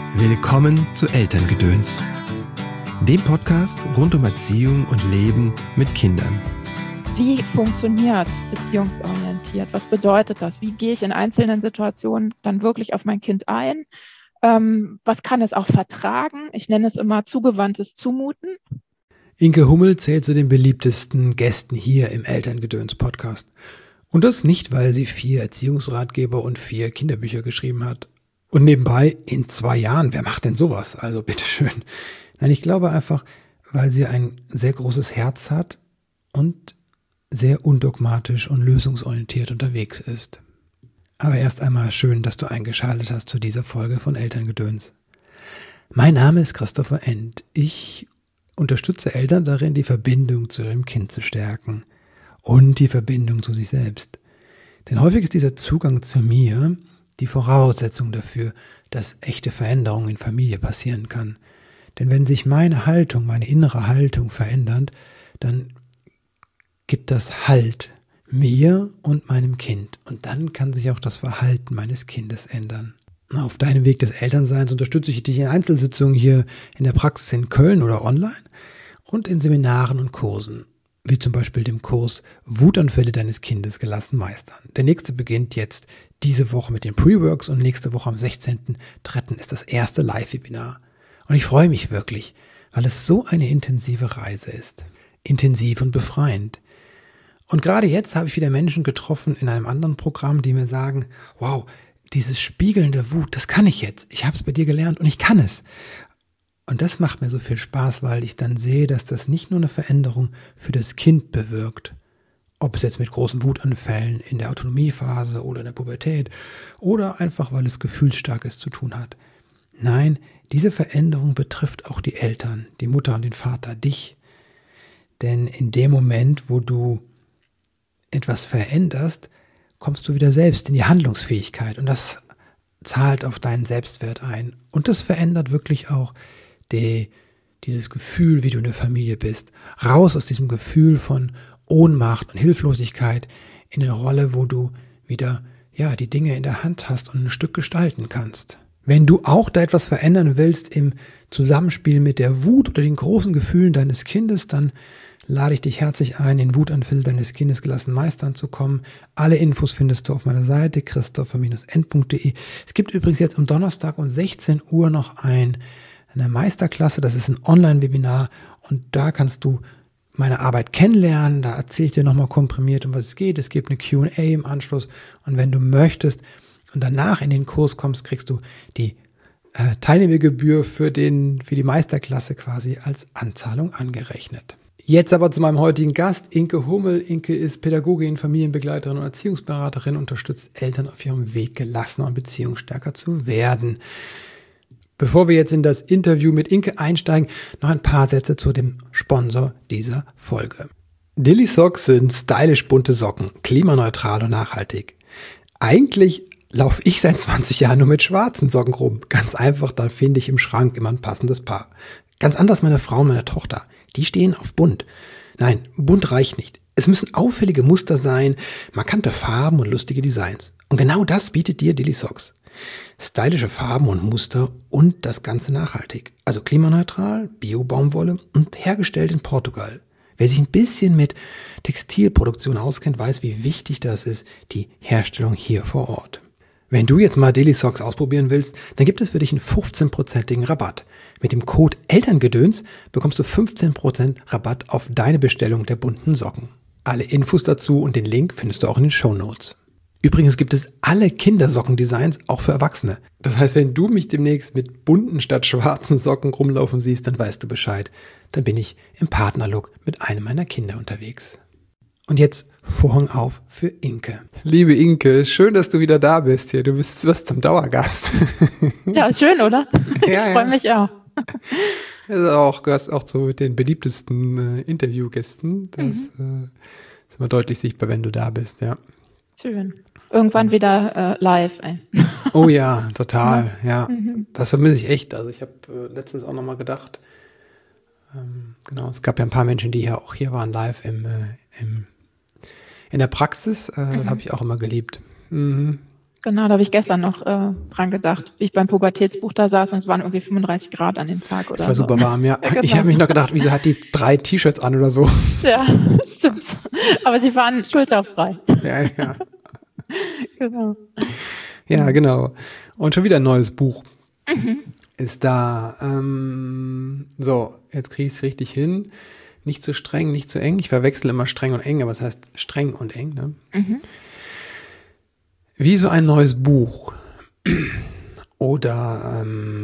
Willkommen zu Elterngedöns, dem Podcast rund um Erziehung und Leben mit Kindern. Wie funktioniert beziehungsorientiert? Was bedeutet das? Wie gehe ich in einzelnen Situationen dann wirklich auf mein Kind ein? Was kann es auch vertragen? Ich nenne es immer zugewandtes Zumuten. Inke Hummel zählt zu den beliebtesten Gästen hier im Elterngedöns-Podcast. Und das nicht, weil sie 4 Erziehungsratgeber und 4 Kinderbücher geschrieben hat. Und nebenbei, in 2 Jahren, wer macht denn sowas? Also bitteschön. Nein, ich glaube einfach, weil sie ein sehr großes Herz hat und sehr undogmatisch und lösungsorientiert unterwegs ist. Aber erst einmal schön, dass du eingeschaltet hast zu dieser Folge von Elterngedöns. Mein Name ist Christopher End. Ich unterstütze Eltern darin, die Verbindung zu ihrem Kind zu stärken und die Verbindung zu sich selbst. Denn häufig ist dieser Zugang zu mir die Voraussetzung dafür, dass echte Veränderung in Familie passieren kann. Denn wenn sich meine Haltung, meine innere Haltung verändert, dann gibt das Halt mir und meinem Kind. Und dann kann sich auch das Verhalten meines Kindes ändern. Auf deinem Weg des Elternseins unterstütze ich dich in Einzelsitzungen hier in der Praxis in Köln oder online und in Seminaren und Kursen, wie zum Beispiel dem Kurs Wutanfälle deines Kindes gelassen meistern. Der nächste beginnt jetzt diese Woche mit den Pre-Works und nächste Woche am 16.03. ist das erste Live-Webinar. Und ich freue mich wirklich, weil es so eine intensive Reise ist. Intensiv und befreiend. Und gerade jetzt habe ich wieder Menschen getroffen in einem anderen Programm, die mir sagen, wow, dieses Spiegeln der Wut, das kann ich jetzt. Ich habe es bei dir gelernt und ich kann es. Und das macht mir so viel Spaß, weil ich dann sehe, dass das nicht nur eine Veränderung für das Kind bewirkt, ob es jetzt mit großen Wutanfällen in der Autonomiephase oder in der Pubertät oder einfach, weil es Gefühlsstarkes zu tun hat. Nein, diese Veränderung betrifft auch die Eltern, die Mutter und den Vater, dich. Denn in dem Moment, wo du etwas veränderst, kommst du wieder selbst in die Handlungsfähigkeit und das zahlt auf deinen Selbstwert ein. Und das verändert wirklich auch dieses Gefühl, wie du in der Familie bist. Raus aus diesem Gefühl von Ohnmacht und Hilflosigkeit in eine Rolle, wo du wieder die Dinge in der Hand hast und ein Stück gestalten kannst. Wenn du auch da etwas verändern willst im Zusammenspiel mit der Wut oder den großen Gefühlen deines Kindes, dann lade ich dich herzlich ein, den Wutanfall deines Kindes gelassen meistern zu kommen. Alle Infos findest du auf meiner Seite christopher-end.de. Es gibt übrigens jetzt am Donnerstag um 16 Uhr noch eine Meisterklasse. Das ist ein Online-Webinar und da kannst du meine Arbeit kennenlernen. Da erzähle ich dir nochmal komprimiert, um was es geht. Es gibt eine Q&A im Anschluss und wenn du möchtest und danach in den Kurs kommst, kriegst du die Teilnehmergebühr für die Meisterklasse quasi als Anzahlung angerechnet. Jetzt aber zu meinem heutigen Gast, Inke Hummel. Inke ist Pädagogin, Familienbegleiterin und Erziehungsberaterin, unterstützt Eltern auf ihrem Weg, gelassener und beziehungsstärker zu werden. Bevor wir jetzt in das Interview mit Inke einsteigen, noch ein paar Sätze zu dem Sponsor dieser Folge. Dilly Socks sind stylisch bunte Socken, klimaneutral und nachhaltig. Eigentlich laufe ich seit 20 Jahren nur mit schwarzen Socken rum. Ganz einfach, da finde ich im Schrank immer ein passendes Paar. Ganz anders meine Frau und meine Tochter. Die stehen auf bunt. Nein, bunt reicht nicht. Es müssen auffällige Muster sein, markante Farben und lustige Designs. Und genau das bietet dir Dilly Socks. Stylische Farben und Muster und das Ganze nachhaltig. Also klimaneutral, Bio-Baumwolle und hergestellt in Portugal. Wer sich ein bisschen mit Textilproduktion auskennt, weiß, wie wichtig das ist, die Herstellung hier vor Ort. Wenn du jetzt mal Dilly Socks ausprobieren willst, dann gibt es für dich einen 15%igen Rabatt. Mit dem Code Elterngedöns bekommst du 15% Rabatt auf deine Bestellung der bunten Socken. Alle Infos dazu und den Link findest du auch in den Shownotes. Übrigens gibt es alle Kindersockendesigns auch für Erwachsene. Das heißt, wenn du mich demnächst mit bunten statt schwarzen Socken rumlaufen siehst, dann weißt du Bescheid. Dann bin ich im Partnerlook mit einem meiner Kinder unterwegs. Und jetzt Vorhang auf für Inke. Liebe Inke, schön, dass du wieder da bist hier. Du wirst zum Dauergast. Ja, schön, oder? Ja, ich freue mich auch. Also gehörst auch zu den beliebtesten Interviewgästen. Das ist immer deutlich sichtbar, wenn du da bist, ja. Schön. Irgendwann wieder live. Oh ja, total, ja. Das vermisse ich echt. Also ich habe letztens auch nochmal gedacht, genau, es gab ja ein paar Menschen, die ja auch hier waren live in der Praxis. Das habe ich auch immer geliebt. Genau, da habe ich gestern noch dran gedacht, wie ich beim Pubertätsbuch da saß und es waren irgendwie 35 Grad an dem Tag. Es war so. super warm, ja. Ja, genau. Ich habe mich noch gedacht, wieso hat die 3 T-Shirts an oder so? Ja, stimmt. Aber sie waren schulterfrei. Ja. Genau. Ja, genau. Und schon wieder ein neues Buch ist da. So, jetzt kriege ich es richtig hin. Nicht zu streng, nicht zu eng. Ich verwechsel immer streng und eng, aber es heißt streng und eng. Ne? Wie so ein neues Buch. Oder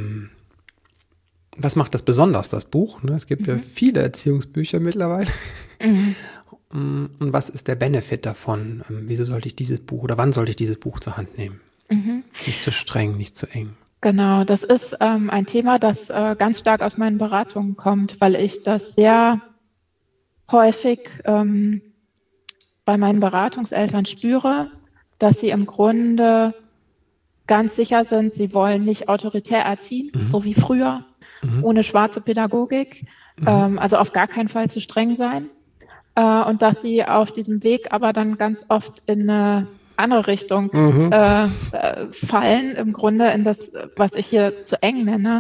was macht das besonders, das Buch? Ne? Es gibt ja viele Erziehungsbücher mittlerweile. Und was ist der Benefit davon? Wieso sollte ich dieses Buch oder wann sollte ich dieses Buch zur Hand nehmen? Nicht zu streng, nicht zu eng. Genau, das ist ein Thema, das ganz stark aus meinen Beratungen kommt, weil ich das sehr häufig bei meinen Beratungseltern spüre, dass sie im Grunde ganz sicher sind, sie wollen nicht autoritär erziehen, so wie früher, ohne schwarze Pädagogik, also auf gar keinen Fall zu streng sein. Und dass sie auf diesem Weg aber dann ganz oft in eine andere Richtung fallen, im Grunde in das, was ich hier zu eng nenne,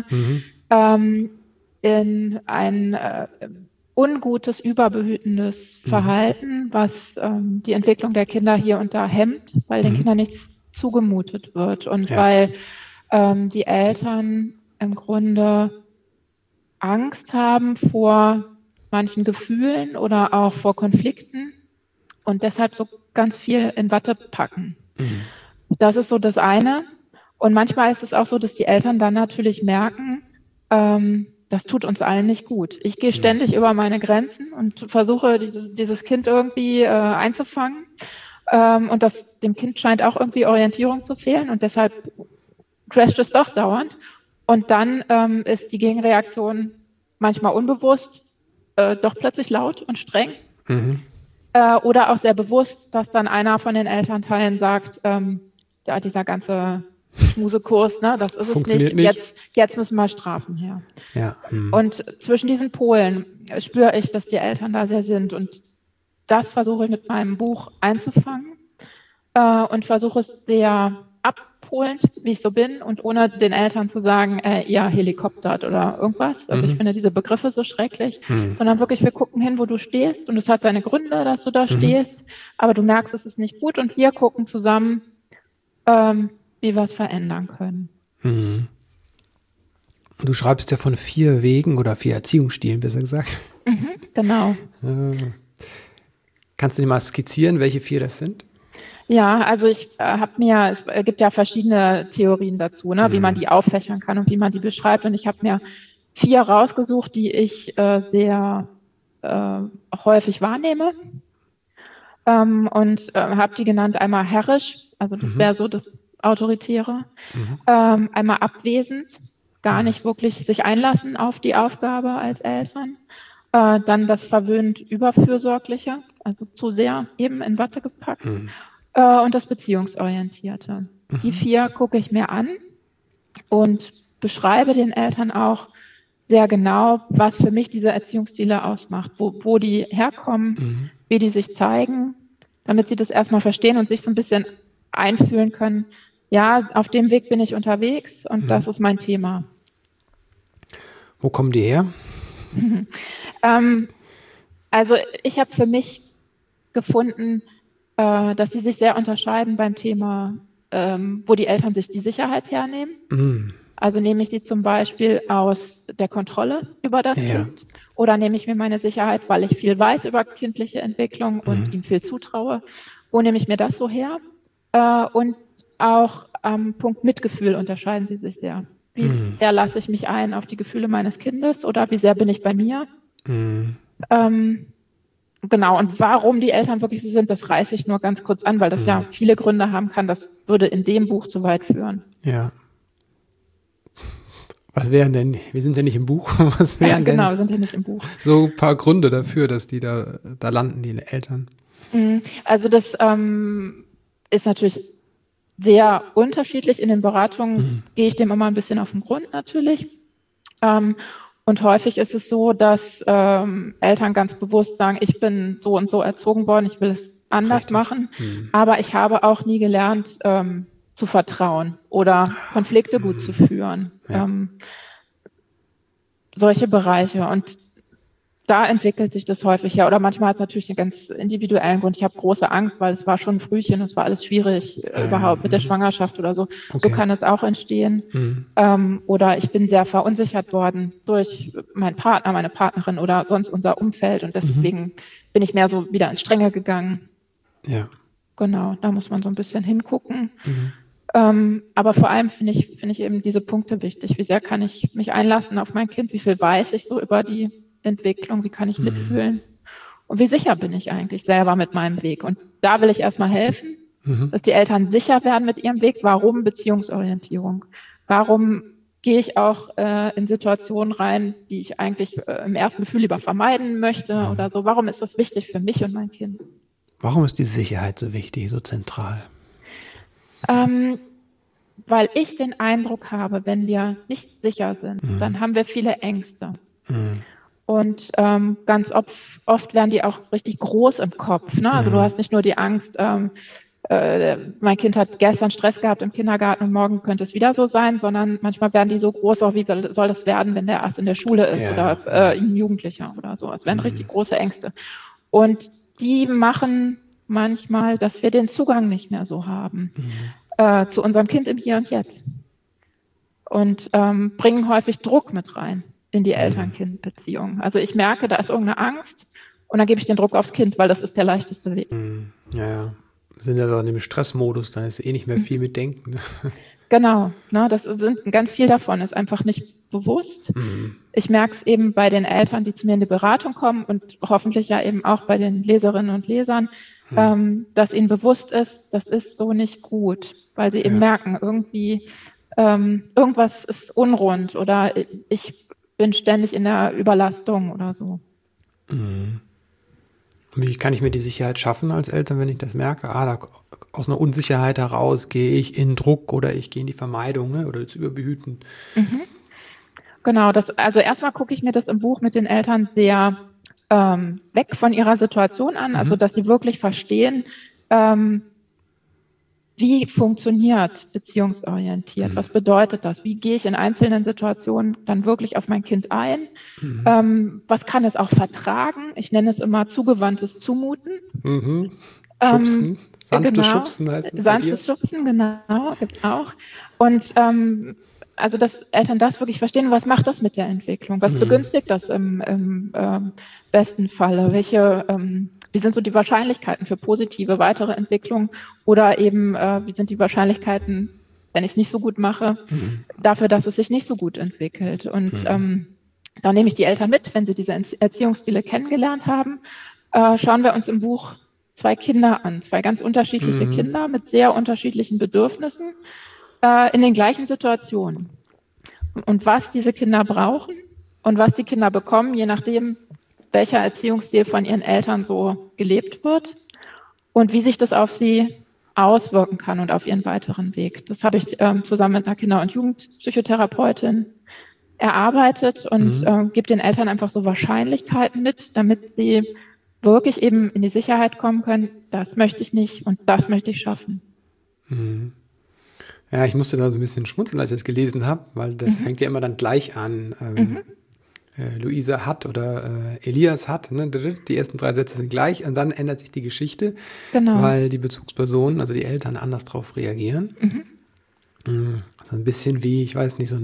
in ein ungutes, überbehütendes Verhalten, was die Entwicklung der Kinder hier und da hemmt, weil den Kindern nichts zugemutet wird und weil die Eltern im Grunde Angst haben vor manchen Gefühlen oder auch vor Konflikten und deshalb so ganz viel in Watte packen. Das ist so das eine. Und manchmal ist es auch so, dass die Eltern dann natürlich merken, das tut uns allen nicht gut. Ich gehe ständig über meine Grenzen und versuche, dieses Kind irgendwie einzufangen. Und dem Kind scheint auch irgendwie Orientierung zu fehlen und deshalb crasht es doch dauernd. Und dann ist die Gegenreaktion manchmal unbewusst, doch plötzlich laut und streng. Oder auch sehr bewusst, dass dann einer von den Elternteilen sagt, ja, dieser ganze Schmusekurs, ne, das ist es nicht. Jetzt müssen wir Strafen her. Ja. Und zwischen diesen Polen spüre ich, dass die Eltern da sehr sind. Und das versuche ich mit meinem Buch einzufangen und versuche es sehr abholend, wie ich so bin, und ohne den Eltern zu sagen, ihr helikoptert oder irgendwas. Also ich finde diese Begriffe so schrecklich, sondern wirklich, wir gucken hin, wo du stehst und es hat seine Gründe, dass du da stehst, aber du merkst, es ist nicht gut und wir gucken zusammen, wie wir es verändern können. Du schreibst ja von 4 Wegen oder 4 Erziehungsstilen, besser gesagt. Genau. Kannst du dir mal skizzieren, welche 4 das sind? Ja, also es gibt ja verschiedene Theorien dazu, ne, wie man die auffächern kann und wie man die beschreibt. Und ich habe mir 4 rausgesucht, die ich sehr häufig wahrnehme. Und habe die genannt, einmal herrisch, also das wäre so das Autoritäre, einmal abwesend, gar nicht wirklich sich einlassen auf die Aufgabe als Eltern, dann das verwöhnt Überfürsorgliche, also zu sehr eben in Watte gepackt, und das Beziehungsorientierte. Die 4 gucke ich mir an und beschreibe den Eltern auch sehr genau, was für mich diese Erziehungsstile ausmacht, wo die herkommen, wie die sich zeigen, damit sie das erstmal verstehen und sich so ein bisschen einfühlen können, ja, auf dem Weg bin ich unterwegs und das ist mein Thema. Wo kommen die her? Also ich habe für mich gefunden, dass sie sich sehr unterscheiden beim Thema, wo die Eltern sich die Sicherheit hernehmen. Also nehme ich sie zum Beispiel aus der Kontrolle über das Kind oder nehme ich mir meine Sicherheit, weil ich viel weiß über kindliche Entwicklung und ihm viel zutraue. Wo nehme ich mir das so her? Und auch am Punkt Mitgefühl unterscheiden sie sich sehr. Wie sehr lasse ich mich ein auf die Gefühle meines Kindes oder wie sehr bin ich bei mir? Genau, und warum die Eltern wirklich so sind, das reiße ich nur ganz kurz an, weil das ja viele Gründe haben kann. Das würde in dem Buch zu weit führen. Ja. Was wären denn, wir sind ja nicht im Buch, was wären denn? Genau, wir sind ja nicht im Buch. So ein paar Gründe dafür, dass die da landen, die Eltern. Also das ist natürlich sehr unterschiedlich. In den Beratungen gehe ich dem immer ein bisschen auf den Grund natürlich. Und häufig ist es so, dass Eltern ganz bewusst sagen, ich bin so und so erzogen worden, ich will es anders machen. Aber ich habe auch nie gelernt, zu vertrauen oder Konflikte gut zu führen. Ja. Solche Bereiche. Und da entwickelt sich das häufig ja. Oder manchmal hat es natürlich einen ganz individuellen Grund. Ich habe große Angst, weil es war schon ein Frühchen, es war alles schwierig überhaupt mit der Schwangerschaft oder so. Okay. So kann es auch entstehen. Oder ich bin sehr verunsichert worden durch meinen Partner, meine Partnerin oder sonst unser Umfeld. Und deswegen bin ich mehr so wieder ins Strenge gegangen. Ja. Genau, da muss man so ein bisschen hingucken. Aber vor allem finde ich eben diese Punkte wichtig. Wie sehr kann ich mich einlassen auf mein Kind? Wie viel weiß ich so über die Entwicklung? Wie kann ich mitfühlen? Und wie sicher bin ich eigentlich selber mit meinem Weg? Und da will ich erstmal helfen, dass die Eltern sicher werden mit ihrem Weg. Warum Beziehungsorientierung? Warum gehe ich auch in Situationen rein, die ich eigentlich im ersten Gefühl lieber vermeiden möchte oder so? Warum ist das wichtig für mich und mein Kind? Warum ist die Sicherheit so wichtig, so zentral? Weil ich den Eindruck habe, wenn wir nicht sicher sind, dann haben wir viele Ängste. Und ganz oft werden die auch richtig groß im Kopf. Ne? Also du hast nicht nur die Angst, mein Kind hat gestern Stress gehabt im Kindergarten und morgen könnte es wieder so sein, sondern manchmal werden die so groß, auch wie soll das werden, wenn der erst in der Schule ist oder ein Jugendlicher oder so. Es werden richtig große Ängste. Und die machen manchmal, dass wir den Zugang nicht mehr so haben zu unserem Kind im Hier und Jetzt. Und bringen häufig Druck mit rein in die Eltern-Kind-Beziehung. Also ich merke, da ist irgendeine Angst und dann gebe ich den Druck aufs Kind, weil das ist der leichteste Weg. Ja. Wir sind ja so in dem Stressmodus, da ist nicht mehr viel mit Denken. Genau, ne, das sind ganz viel davon, ist einfach nicht bewusst. Ich merke es eben bei den Eltern, die zu mir in die Beratung kommen und hoffentlich ja eben auch bei den Leserinnen und Lesern, dass ihnen bewusst ist, das ist so nicht gut, weil sie eben merken, irgendwie irgendwas ist unrund oder ich bin ständig in der Überlastung oder so. Wie kann ich mir die Sicherheit schaffen als Eltern, wenn ich das merke? Aus einer Unsicherheit heraus gehe ich in Druck oder ich gehe in die Vermeidung, ne? Oder das Überbehüten. Genau, also erstmal gucke ich mir das im Buch mit den Eltern sehr weg von ihrer Situation an, also dass sie wirklich verstehen, wie funktioniert beziehungsorientiert? Was bedeutet das? Wie gehe ich in einzelnen Situationen dann wirklich auf mein Kind ein? Was kann es auch vertragen? Ich nenne es immer zugewandtes Zumuten. Schubsen, sanftes Schubsen heißt es. Sanftes Schubsen, genau, gibt's auch. Und also, dass Eltern das wirklich verstehen, was macht das mit der Entwicklung? Was begünstigt das im besten Falle? Wie sind so die Wahrscheinlichkeiten für positive weitere Entwicklung oder eben, wie sind die Wahrscheinlichkeiten, wenn ich es nicht so gut mache, dafür, dass es sich nicht so gut entwickelt? Und da nehme ich die Eltern mit, wenn sie diese Erziehungsstile kennengelernt haben, schauen wir uns im Buch 2 Kinder an, 2 ganz unterschiedliche Kinder mit sehr unterschiedlichen Bedürfnissen in den gleichen Situationen. Und was diese Kinder brauchen und was die Kinder bekommen, je nachdem, welcher Erziehungsstil von ihren Eltern so gelebt wird und wie sich das auf sie auswirken kann und auf ihren weiteren Weg. Das habe ich zusammen mit einer Kinder- und Jugendpsychotherapeutin erarbeitet und gebe den Eltern einfach so Wahrscheinlichkeiten mit, damit sie wirklich eben in die Sicherheit kommen können, das möchte ich nicht und das möchte ich schaffen. Ja, ich musste da so ein bisschen schmunzeln, als ich das gelesen habe, weil das fängt ja immer dann gleich an. Luisa hat oder Elias hat, ne? Die ersten 3 Sätze sind gleich und dann ändert sich die Geschichte, weil die Bezugspersonen, also die Eltern, anders drauf reagieren. Also ein bisschen wie, ich weiß nicht, so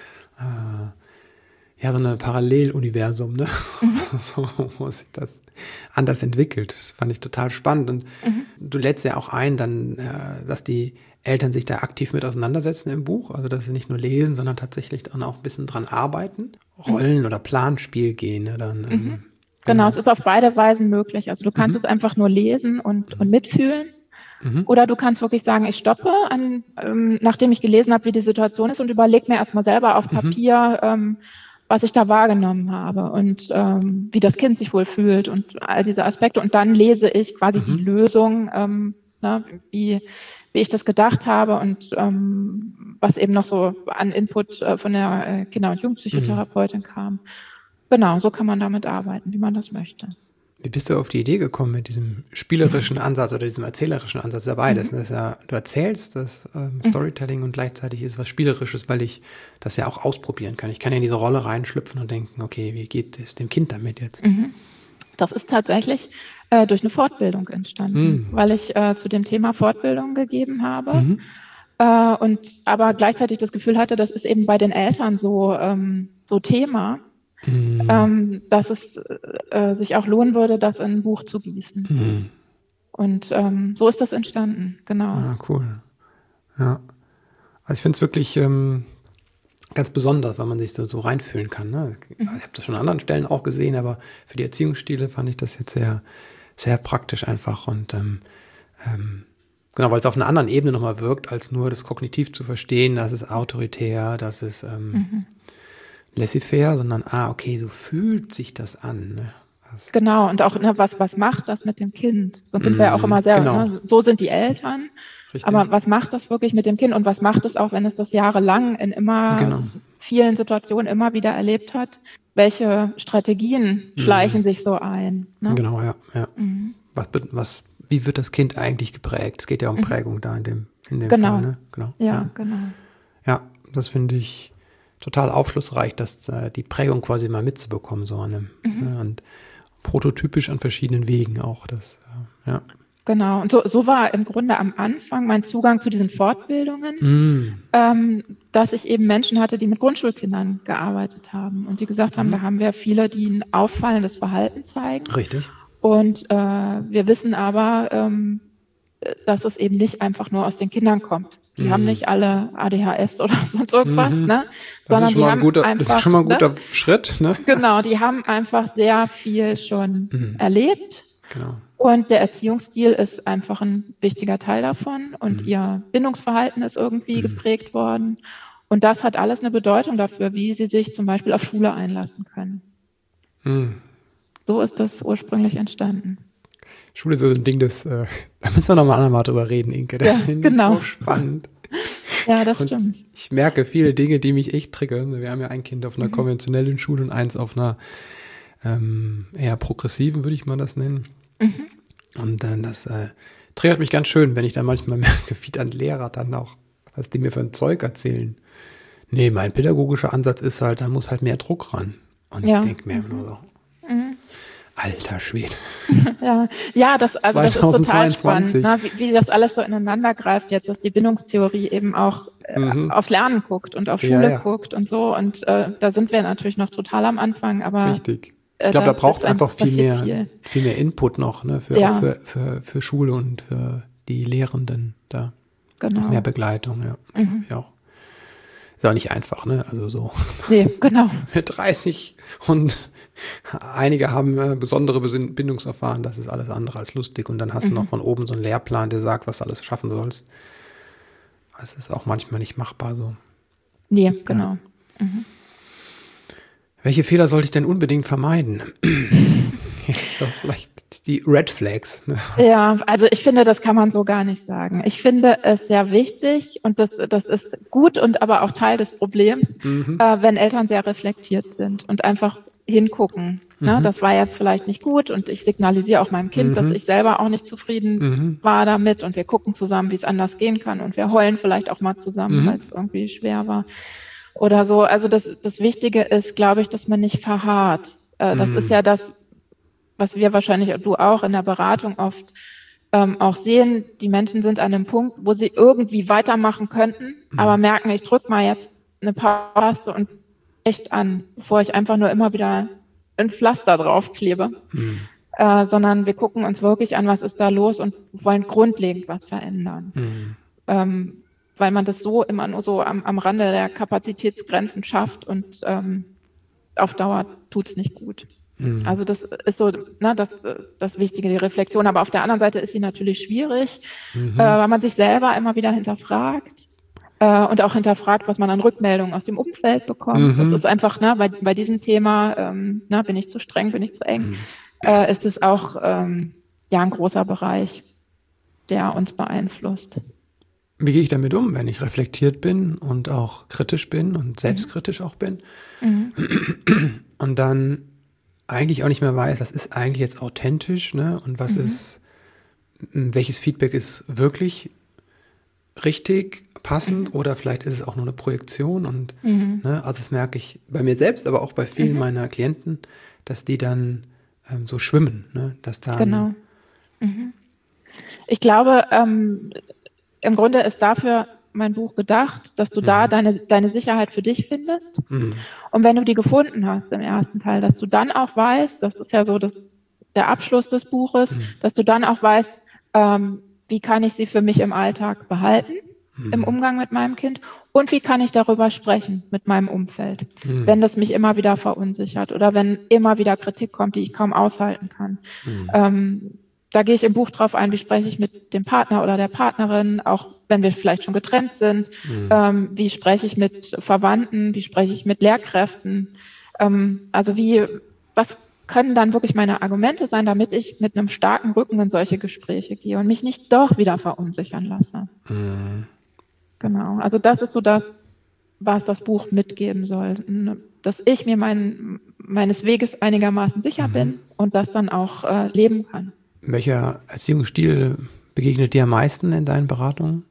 eine Paralleluniversum, ne? So, wo sich das anders entwickelt. Das fand ich total spannend. Und du lädst ja auch ein, dann, dass die Eltern sich da aktiv mit auseinandersetzen im Buch, also dass sie nicht nur lesen, sondern tatsächlich dann auch ein bisschen dran arbeiten, Rollen- oder Planspiel gehen. Ne? Dann, genau, es ist auf beide Weisen möglich. Also du kannst es einfach nur lesen und mitfühlen. Oder du kannst wirklich sagen, ich stoppe, nachdem ich gelesen habe, wie die Situation ist und überlege mir erstmal selber auf Papier, was ich da wahrgenommen habe und wie das Kind sich wohl fühlt und all diese Aspekte. Und dann lese ich quasi die Lösung, wie ich das gedacht habe und was eben noch so an Input von der Kinder- und Jugendpsychotherapeutin kam. Genau, so kann man damit arbeiten, wie man das möchte. Wie bist du auf die Idee gekommen mit diesem spielerischen Ansatz oder diesem erzählerischen Ansatz? Ja, beides. Das ist ja, du erzählst das Storytelling und gleichzeitig ist was Spielerisches, weil ich das ja auch ausprobieren kann. Ich kann ja in diese Rolle reinschlüpfen und denken, okay, wie geht es dem Kind damit jetzt? Das ist tatsächlich durch eine Fortbildung entstanden, weil ich zu dem Thema Fortbildung gegeben habe und aber gleichzeitig das Gefühl hatte, das ist eben bei den Eltern so Thema. Dass es sich auch lohnen würde, das in ein Buch zu gießen. Und so ist das entstanden, genau. Ah, cool. Ja. Also ich finde es wirklich ganz besonders, weil man sich so reinfühlen kann. Ne? Ich habe das schon an anderen Stellen auch gesehen, aber für die Erziehungsstile fand ich das jetzt sehr, sehr praktisch einfach und genau, weil es auf einer anderen Ebene nochmal wirkt, als nur das kognitiv zu verstehen, das ist autoritär, das ist laissez-faire, sondern, okay, so fühlt sich das an. Ne? Genau, und auch, was macht das mit dem Kind? Sonst sind wir ja auch immer sehr, genau. So sind die Eltern, richtig. Aber was macht das wirklich mit dem Kind und was macht es auch, wenn es das jahrelang in immer vielen Situationen immer wieder erlebt hat? Welche Strategien schleichen sich so ein? Ne? Genau, ja. Wie wird das Kind eigentlich geprägt? Es geht ja um Prägung da in dem genau. Fall. Ne? Genau. Ja, genau. Ja, das finde ich total aufschlussreich, dass die Prägung quasi mal mitzubekommen, so an und prototypisch an verschiedenen Wegen auch. Das, Genau, und so war im Grunde am Anfang mein Zugang zu diesen Fortbildungen, dass ich eben Menschen hatte, die mit Grundschulkindern gearbeitet haben und die gesagt haben, da haben wir viele, die ein auffallendes Verhalten zeigen. Richtig. Und wir wissen aber, dass es eben nicht einfach nur aus den Kindern kommt. Die haben nicht alle ADHS oder sonst irgendwas, ne? Sondern die haben einfach, das ist schon mal ein guter Schritt, ne? Genau, die haben einfach sehr viel schon erlebt. Genau. Und der Erziehungsstil ist einfach ein wichtiger Teil davon. Und ihr Bindungsverhalten ist irgendwie geprägt worden. Und das hat alles eine Bedeutung dafür, wie sie sich zum Beispiel auf Schule einlassen können. So ist das ursprünglich entstanden. Schule ist so ein Ding, da müssen wir noch mal andermal drüber reden, Inke. Das finde ich so spannend. Ja, das stimmt. Ich merke viele Dinge, die mich echt triggern. Wir haben ja ein Kind auf einer konventionellen Schule und eins auf einer eher progressiven, würde ich mal das nennen. Und das triggert mich ganz schön, wenn ich dann manchmal merke, wie dann Lehrer dann auch, was die mir für ein Zeug erzählen. Nee, mein pädagogischer Ansatz ist halt, da muss halt mehr Druck ran. Und ich denke mir immer nur so, alter Schwede. Das ist total spannend, ne? Wie das alles so ineinander greift jetzt, dass die Bindungstheorie eben auch aufs Lernen guckt und auf Schule guckt und so. Und da sind wir natürlich noch total am Anfang. Aber richtig. Ich glaube, da braucht es einfach viel mehr Input noch, ne, für Schule und für die Lehrenden da. Genau. Mehr Begleitung, ja. Auch. Ist auch nicht einfach, ne? Also so. Nee, genau. Mit 30 und einige haben besondere Bindungserfahrungen, das ist alles andere als lustig. Und dann hast du noch von oben so einen Lehrplan, der sagt, was du alles schaffen sollst. Das ist auch manchmal nicht machbar so. Nee, genau. Ja. Welche Fehler sollte ich denn unbedingt vermeiden? So vielleicht die Red Flags. Ne? Ja, also ich finde, das kann man so gar nicht sagen. Ich finde es sehr wichtig und das ist gut und aber auch Teil des Problems, wenn Eltern sehr reflektiert sind und einfach hingucken. Ne? Das war jetzt vielleicht nicht gut und ich signalisiere auch meinem Kind, dass ich selber auch nicht zufrieden war damit und wir gucken zusammen, wie es anders gehen kann und wir heulen vielleicht auch mal zusammen, weil es irgendwie schwer war oder so. Also das Wichtige ist, glaube ich, dass man nicht verharrt. Das ist ja das, was wir wahrscheinlich, du auch in der Beratung oft auch sehen. Die Menschen sind an einem Punkt, wo sie irgendwie weitermachen könnten, aber merken, ich drücke mal jetzt eine Pause und echt an, bevor ich einfach nur immer wieder ein Pflaster draufklebe. Sondern wir gucken uns wirklich an, was ist da los und wollen grundlegend was verändern. Weil man das so immer nur so am Rande der Kapazitätsgrenzen schafft und auf Dauer tut's nicht gut. Also das ist so, ne, das Wichtige, die Reflexion. Aber auf der anderen Seite ist sie natürlich schwierig, weil man sich selber immer wieder hinterfragt und auch hinterfragt, was man an Rückmeldungen aus dem Umfeld bekommt. Das ist einfach, ne, bei diesem Thema, bin ich zu streng, bin ich zu eng, ist es auch ein großer Bereich, der uns beeinflusst. Wie gehe ich damit um, wenn ich reflektiert bin und auch kritisch bin und selbstkritisch auch bin? Und dann eigentlich auch nicht mehr weiß, was ist eigentlich jetzt authentisch, ne? Und was ist, welches Feedback ist wirklich richtig, passend oder vielleicht ist es auch nur eine Projektion und ne, also das merke ich bei mir selbst, aber auch bei vielen meiner Klienten, dass die dann so schwimmen, ne? Dass dann Genau. Ich glaube, im Grunde ist dafür mein Buch gedacht, dass du da deine Sicherheit für dich findest. Und wenn du die gefunden hast im ersten Teil, dass du dann auch weißt, das ist ja so der Abschluss des Buches, dass du dann auch weißt, wie kann ich sie für mich im Alltag behalten, im Umgang mit meinem Kind und wie kann ich darüber sprechen mit meinem Umfeld, wenn das mich immer wieder verunsichert oder wenn immer wieder Kritik kommt, die ich kaum aushalten kann. Da gehe ich im Buch drauf ein, wie spreche ich mit dem Partner oder der Partnerin, auch wenn wir vielleicht schon getrennt sind, wie spreche ich mit Verwandten, wie spreche ich mit Lehrkräften, also was können dann wirklich meine Argumente sein, damit ich mit einem starken Rücken in solche Gespräche gehe und mich nicht doch wieder verunsichern lasse. Genau, also das ist so das, was das Buch mitgeben soll, dass ich mir meines Weges einigermaßen sicher bin und das dann auch leben kann. Welcher Erziehungsstil begegnet dir am meisten in deinen Beratungen?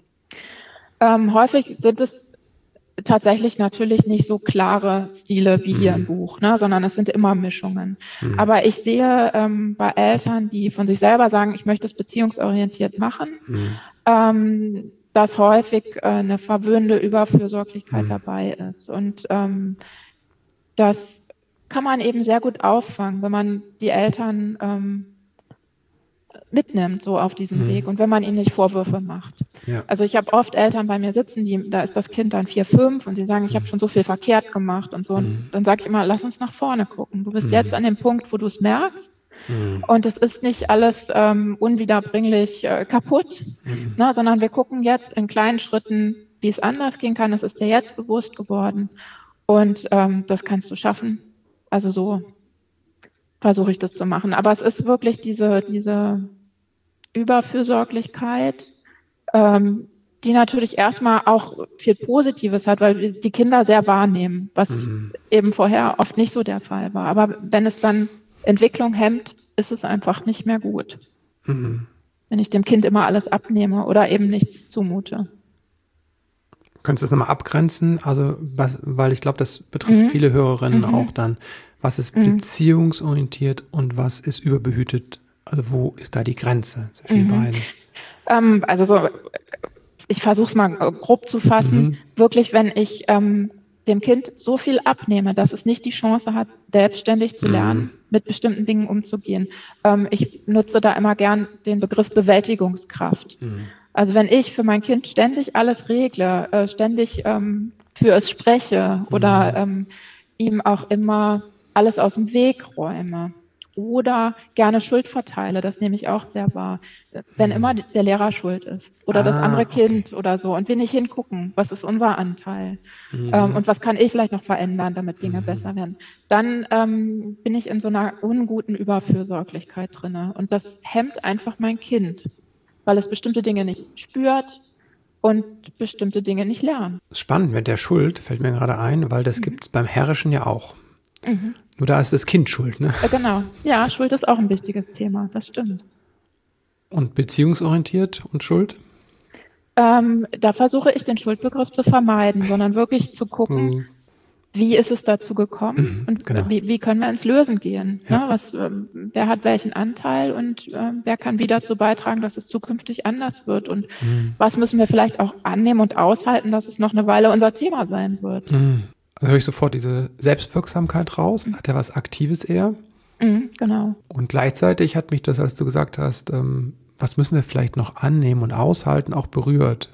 Häufig sind es tatsächlich natürlich nicht so klare Stile wie hier im Buch, ne, sondern es sind immer Mischungen. Aber ich sehe bei Eltern, die von sich selber sagen, ich möchte es beziehungsorientiert machen, dass häufig eine verwöhnende Überfürsorglichkeit dabei ist. Und das kann man eben sehr gut auffangen, wenn man die Eltern mitnimmt so auf diesen Weg und wenn man ihnen nicht Vorwürfe macht. Ja. Also ich habe oft Eltern bei mir sitzen, da ist das Kind dann 4, 5 und sie sagen, ich habe schon so viel verkehrt gemacht und so. Und dann sage ich immer, lass uns nach vorne gucken. Du bist jetzt an dem Punkt, wo du es merkst und es ist nicht alles unwiederbringlich kaputt, ne, sondern wir gucken jetzt in kleinen Schritten, wie es anders gehen kann. Es ist dir jetzt bewusst geworden und das kannst du schaffen. Also so versuche ich das zu machen. Aber es ist wirklich diese Überfürsorglichkeit, die natürlich erstmal auch viel Positives hat, weil die Kinder sehr wahrnehmen, was eben vorher oft nicht so der Fall war. Aber wenn es dann Entwicklung hemmt, ist es einfach nicht mehr gut. Wenn ich dem Kind immer alles abnehme oder eben nichts zumute. Könntest du es nochmal abgrenzen? Also, weil ich glaube, das betrifft viele Hörerinnen auch dann. Was ist beziehungsorientiert und was ist überbehütet? Also wo ist da die Grenze zwischen den beiden? Ich versuche es mal grob zu fassen. Wirklich, wenn ich dem Kind so viel abnehme, dass es nicht die Chance hat, selbstständig zu lernen, mit bestimmten Dingen umzugehen. Ich nutze da immer gern den Begriff Bewältigungskraft. Also wenn ich für mein Kind ständig alles regle, ständig für es spreche oder ihm auch immer alles aus dem Weg räume oder gerne Schuld verteile, das nehme ich auch sehr wahr, wenn immer der Lehrer schuld ist oder das andere Kind oder so und wir nicht hingucken, was ist unser Anteil und was kann ich vielleicht noch verändern, damit Dinge besser werden, dann bin ich in so einer unguten Überfürsorglichkeit drinne und das hemmt einfach mein Kind, weil es bestimmte Dinge nicht spürt und bestimmte Dinge nicht lernt. Spannend mit der Schuld, fällt mir gerade ein, weil das gibt es beim Herrischen ja auch. Nur da ist das Kind schuld, ne? Genau. Ja, Schuld ist auch ein wichtiges Thema, das stimmt. Und beziehungsorientiert und Schuld? Da versuche ich den Schuldbegriff zu vermeiden, sondern wirklich zu gucken, wie ist es dazu gekommen und wie können wir ins Lösen gehen? Ja. Ne? Wer hat welchen Anteil und wer kann wie dazu beitragen, dass es zukünftig anders wird? Und was müssen wir vielleicht auch annehmen und aushalten, dass es noch eine Weile unser Thema sein wird? Also höre ich sofort diese Selbstwirksamkeit raus, hat ja was Aktives eher. Genau. Und gleichzeitig hat mich das, als du gesagt hast, was müssen wir vielleicht noch annehmen und aushalten, auch berührt.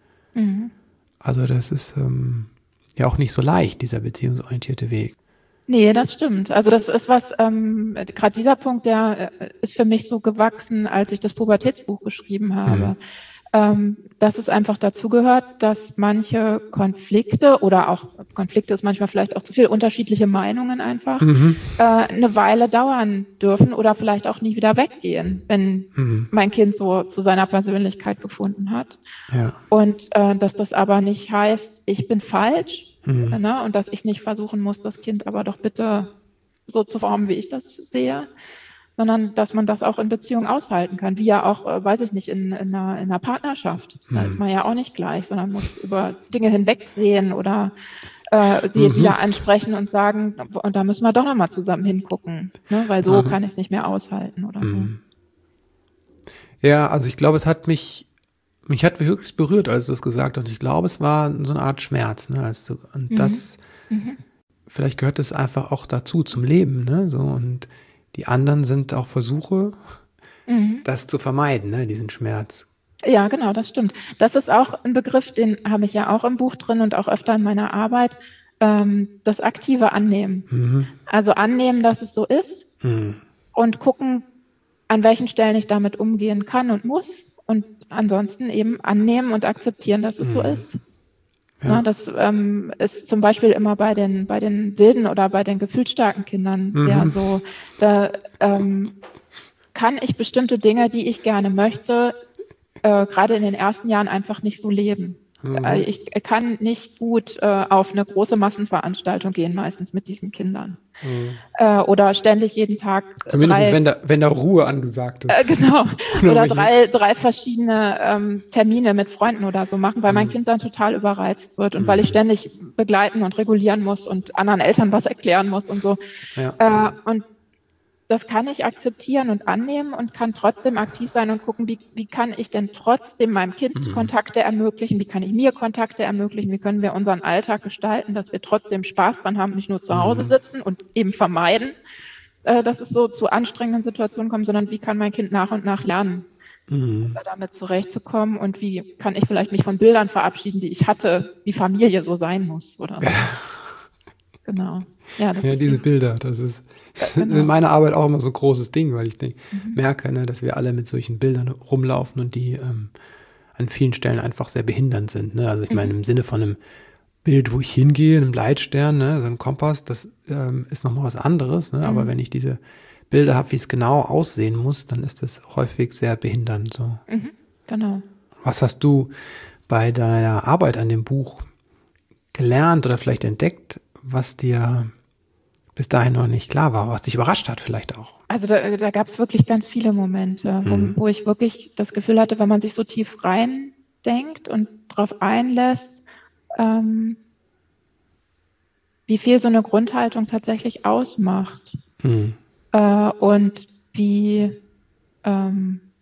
Also das ist ja auch nicht so leicht, dieser beziehungsorientierte Weg. Nee, das stimmt. Also das ist was, gerade dieser Punkt, der ist für mich so gewachsen, als ich das Pubertätsbuch geschrieben habe. Dass es einfach dazu gehört, dass manche Konflikte oder auch Konflikte ist manchmal vielleicht auch zu viel, unterschiedliche Meinungen einfach eine Weile dauern dürfen oder vielleicht auch nie wieder weggehen, wenn mein Kind so zu seiner Persönlichkeit gefunden hat. Ja. Und dass das aber nicht heißt, ich bin falsch, ne? Und dass ich nicht versuchen muss, das Kind aber doch bitte so zu formen, wie ich das sehe, sondern dass man das auch in Beziehungen aushalten kann, wie ja auch, weiß ich nicht, in einer Partnerschaft. Da ist man ja auch nicht gleich, sondern muss über Dinge hinwegsehen oder die wieder ansprechen und sagen, und da müssen wir doch nochmal zusammen hingucken, ne? Weil so kann ich es nicht mehr aushalten oder so. Ja, also ich glaube, es hat mich hat wirklich berührt, als du es gesagt hast. Und ich glaube, es war so eine Art Schmerz, ne? Das, vielleicht gehört es einfach auch dazu, zum Leben, ne? So, und die anderen sind auch Versuche, das zu vermeiden, ne? Diesen Schmerz. Ja, genau, das stimmt. Das ist auch ein Begriff, den habe ich ja auch im Buch drin und auch öfter in meiner Arbeit, das aktive Annehmen. Also annehmen, dass es so ist und gucken, an welchen Stellen ich damit umgehen kann und muss und ansonsten eben annehmen und akzeptieren, dass es so ist. Ja. Na, das ist zum Beispiel immer bei den wilden oder bei den gefühlsstarken Kindern sehr so. Da kann ich bestimmte Dinge, die ich gerne möchte, gerade in den ersten Jahren einfach nicht so leben. Ich kann nicht gut auf eine große Massenveranstaltung gehen, meistens mit diesen Kindern. Oder ständig jeden Tag. Zumindest wenn da Ruhe angesagt ist. Genau. Oder drei verschiedene Termine mit Freunden oder so machen, weil mein Kind dann total überreizt wird und weil ich ständig begleiten und regulieren muss und anderen Eltern was erklären muss und so. Ja. Und das kann ich akzeptieren und annehmen und kann trotzdem aktiv sein und gucken, wie kann ich denn trotzdem meinem Kind Kontakte ermöglichen, wie kann ich mir Kontakte ermöglichen, wie können wir unseren Alltag gestalten, dass wir trotzdem Spaß dran haben, nicht nur zu Hause sitzen und eben vermeiden, dass es so zu anstrengenden Situationen kommt, sondern wie kann mein Kind nach und nach lernen, damit zurechtzukommen und wie kann ich vielleicht mich von Bildern verabschieden, die ich hatte, wie Familie so sein muss oder so. Genau. Ja, diese Bilder, das ist in meiner Arbeit auch immer so ein großes Ding, weil ich merke, ne, dass wir alle mit solchen Bildern rumlaufen und die an vielen Stellen einfach sehr behindernd sind. Ne? Also ich meine, im Sinne von einem Bild, wo ich hingehe, einem Leitstern, ne, so ein Kompass, das ist nochmal was anderes. Ne? Aber wenn ich diese Bilder habe, wie es genau aussehen muss, dann ist das häufig sehr behindernd. So. Genau. Was hast du bei deiner Arbeit an dem Buch gelernt oder vielleicht entdeckt, was dir bis dahin noch nicht klar war, was dich überrascht hat vielleicht auch? Also da gab es wirklich ganz viele Momente, wo ich wirklich das Gefühl hatte, wenn man sich so tief reindenkt und drauf einlässt, wie viel so eine Grundhaltung tatsächlich ausmacht. Und wie, da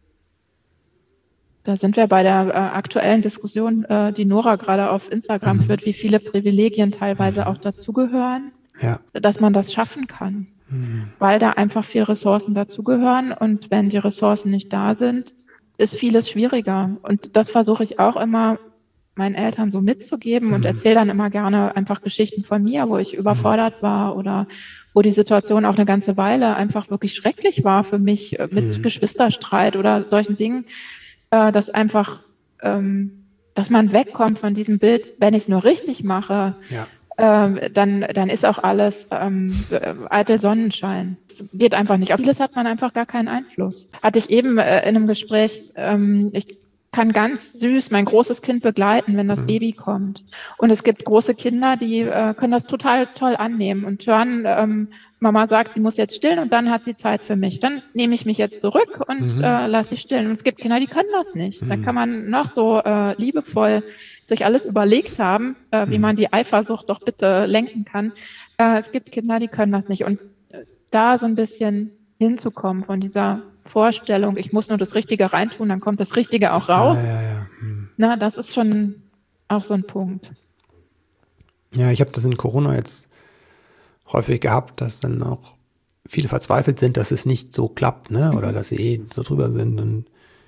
sind wir bei der aktuellen Diskussion, die Nora gerade auf Instagram führt, wie viele Privilegien teilweise auch dazugehören. Ja. Dass man das schaffen kann, weil da einfach viel Ressourcen dazugehören und wenn die Ressourcen nicht da sind, ist vieles schwieriger und das versuche ich auch immer meinen Eltern so mitzugeben und erzähle dann immer gerne einfach Geschichten von mir, wo ich überfordert war oder wo die Situation auch eine ganze Weile einfach wirklich schrecklich war für mich mit Geschwisterstreit oder solchen Dingen, dass einfach, dass man wegkommt von diesem Bild, wenn ich es nur richtig mache, dann ist auch alles eitel Sonnenschein. Es geht einfach nicht. Auf vieles hat man einfach gar keinen Einfluss. Hatte ich eben in einem Gespräch, ich kann ganz süß mein großes Kind begleiten, wenn das Baby kommt. Und es gibt große Kinder, die können das total toll annehmen und hören, Mama sagt, sie muss jetzt stillen und dann hat sie Zeit für mich. Dann nehme ich mich jetzt zurück und lasse sie stillen. Und es gibt Kinder, die können das nicht. Da kann man noch so liebevoll durch alles überlegt haben, wie man die Eifersucht doch bitte lenken kann. Es gibt Kinder, die können das nicht. Und da so ein bisschen hinzukommen von dieser Vorstellung, ich muss nur das Richtige reintun, dann kommt das Richtige auch raus. Na, das ist schon auch so ein Punkt. Ja, ich habe das in Corona jetzt häufig gehabt, dass dann auch viele verzweifelt sind, dass es nicht so klappt, ne? Oder dass sie so drüber sind. Und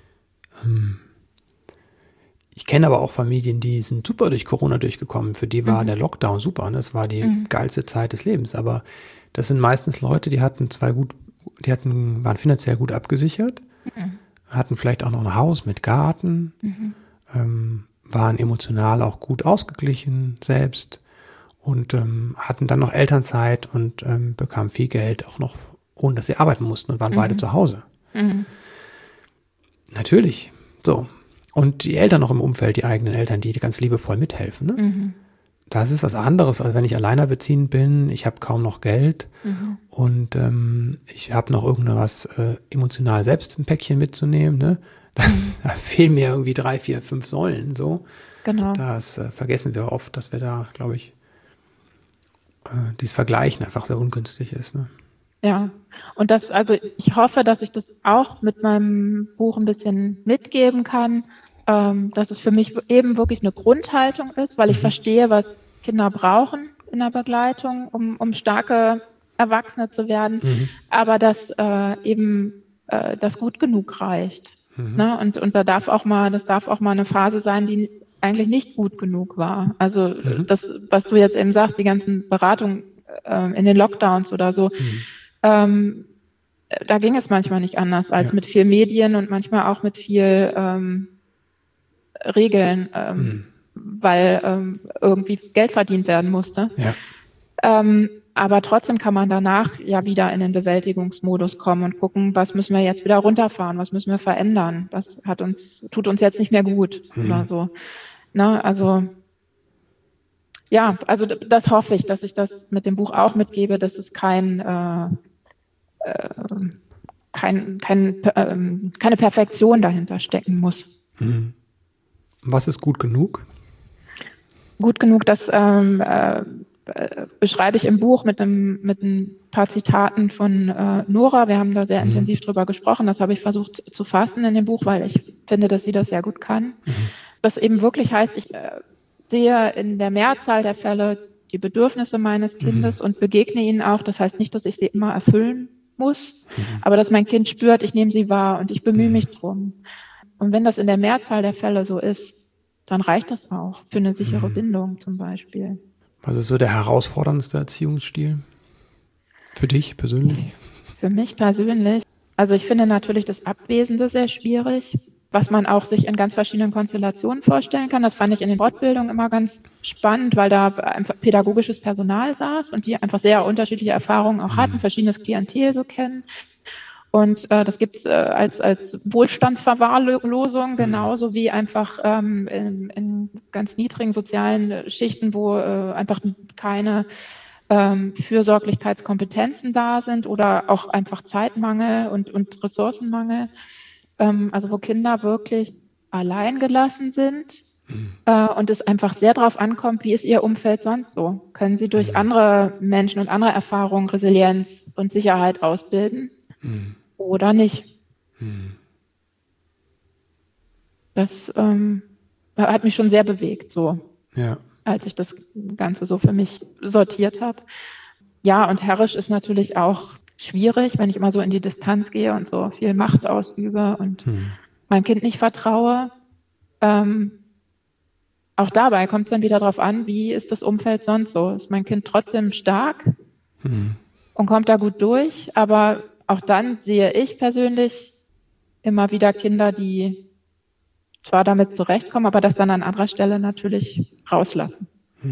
ich kenne aber auch Familien, die sind super durch Corona durchgekommen. Für die war der Lockdown super, ne? Das war die geilste Zeit des Lebens. Aber das sind meistens Leute, die waren finanziell gut abgesichert, hatten vielleicht auch noch ein Haus mit Garten, waren emotional auch gut ausgeglichen selbst und hatten dann noch Elternzeit und bekamen viel Geld auch noch, ohne dass sie arbeiten mussten und waren beide zu Hause. Natürlich, so. Und die Eltern noch im Umfeld, die eigenen Eltern, die ganz liebevoll mithelfen. Ne? Das ist was anderes, als wenn ich alleinerziehend bin, ich habe kaum noch Geld und ich habe noch irgendwas emotional selbst ein Päckchen mitzunehmen. Ne? Da fehlen mir irgendwie 3, 4, 5 Säulen. So. Genau. Das vergessen wir oft, dass wir da, glaube ich, dieses Vergleichen einfach sehr ungünstig ist. Ne? Ja, und ich hoffe, dass ich das auch mit meinem Buch ein bisschen mitgeben kann, dass es für mich eben wirklich eine Grundhaltung ist, weil ich verstehe, was Kinder brauchen in der Begleitung, um starke Erwachsene zu werden, aber dass eben das gut genug reicht. Ne? Und das darf auch mal eine Phase sein, die eigentlich nicht gut genug war. Also das, was du jetzt eben sagst, die ganzen Beratungen in den Lockdowns oder so, da ging es manchmal nicht anders als mit viel Medien und manchmal auch mit viel Regeln, weil irgendwie Geld verdient werden musste. Ja. Aber trotzdem kann man danach ja wieder in den Bewältigungsmodus kommen und gucken, was müssen wir jetzt wieder runterfahren, was müssen wir verändern, was tut uns jetzt nicht mehr gut oder so. Ne? Also ja, also das hoffe ich, dass ich das mit dem Buch auch mitgebe, dass es keine Perfektion dahinter stecken muss. Was ist gut genug? Gut genug, das beschreibe ich im Buch mit ein paar Zitaten von Nora. Wir haben da sehr intensiv drüber gesprochen. Das habe ich versucht zu fassen in dem Buch, weil ich finde, dass sie das sehr gut kann. Was eben wirklich heißt, ich sehe in der Mehrzahl der Fälle die Bedürfnisse meines Kindes und begegne ihnen auch. Das heißt nicht, dass ich sie immer erfüllen muss, aber dass mein Kind spürt, ich nehme sie wahr und ich bemühe mich drum. Und wenn das in der Mehrzahl der Fälle so ist, dann reicht das auch für eine sichere Bindung zum Beispiel. Was ist so der herausforderndste Erziehungsstil für dich persönlich? Für mich persönlich, also ich finde natürlich das Abwesende sehr schwierig, was man auch sich in ganz verschiedenen Konstellationen vorstellen kann. Das fand ich in den Fortbildungen immer ganz spannend, weil da einfach pädagogisches Personal saß und die einfach sehr unterschiedliche Erfahrungen auch hatten, verschiedenes Klientel so kennen. Und das gibt es als Wohlstandsverwahrlosung, genauso wie einfach in ganz niedrigen sozialen Schichten, wo einfach keine Fürsorglichkeitskompetenzen da sind oder auch einfach Zeitmangel und Ressourcenmangel. Also wo Kinder wirklich allein gelassen sind und es einfach sehr darauf ankommt, wie ist ihr Umfeld sonst so? Können sie durch andere Menschen und andere Erfahrungen Resilienz und Sicherheit ausbilden oder nicht? Das hat mich schon sehr bewegt, so, als ich das Ganze so für mich sortiert habe. Ja, und herrisch ist natürlich auch schwierig, wenn ich immer so in die Distanz gehe und so viel Macht ausübe und meinem Kind nicht vertraue. Auch dabei kommt es dann wieder darauf an, wie ist das Umfeld sonst so? Ist mein Kind trotzdem stark und kommt da gut durch? Aber auch dann sehe ich persönlich immer wieder Kinder, die zwar damit zurechtkommen, aber das dann an anderer Stelle natürlich rauslassen.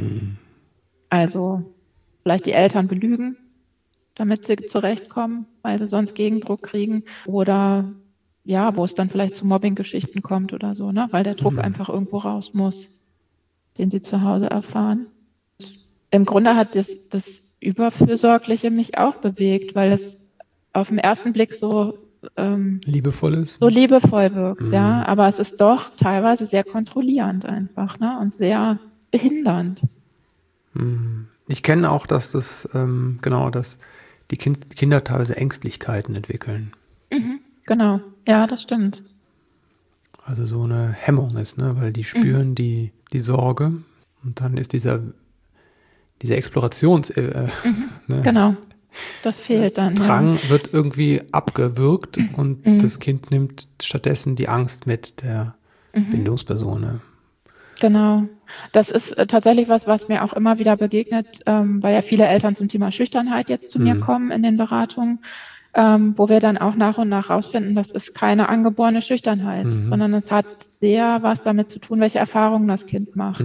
Also vielleicht die Eltern belügen, damit sie zurechtkommen, weil sie sonst Gegendruck kriegen. Oder ja, wo es dann vielleicht zu Mobbing-Geschichten kommt oder so, ne? Weil der Druck einfach irgendwo raus muss, den sie zu Hause erfahren. Im Grunde hat das Überfürsorgliche mich auch bewegt, weil es auf den ersten Blick so liebevoll ist. So liebevoll wirkt, ja. Aber es ist doch teilweise sehr kontrollierend einfach, ne? Und sehr behindernd. Ich kenne auch, dass dass die Kinder teilweise Ängstlichkeiten entwickeln. Genau, ja, das stimmt. Also so eine Hemmung ist, ne? Weil die spüren die Sorge und dann ist dieser Explorations... ne? Genau, das fehlt dann. Drang wird irgendwie abgewürgt und das Kind nimmt stattdessen die Angst mit der Bindungsperson. Ne? Genau. Das ist tatsächlich was mir auch immer wieder begegnet, weil ja viele Eltern zum Thema Schüchternheit jetzt zu mir kommen in den Beratungen, wo wir dann auch nach und nach rausfinden, das ist keine angeborene Schüchternheit, sondern es hat sehr was damit zu tun, welche Erfahrungen das Kind macht.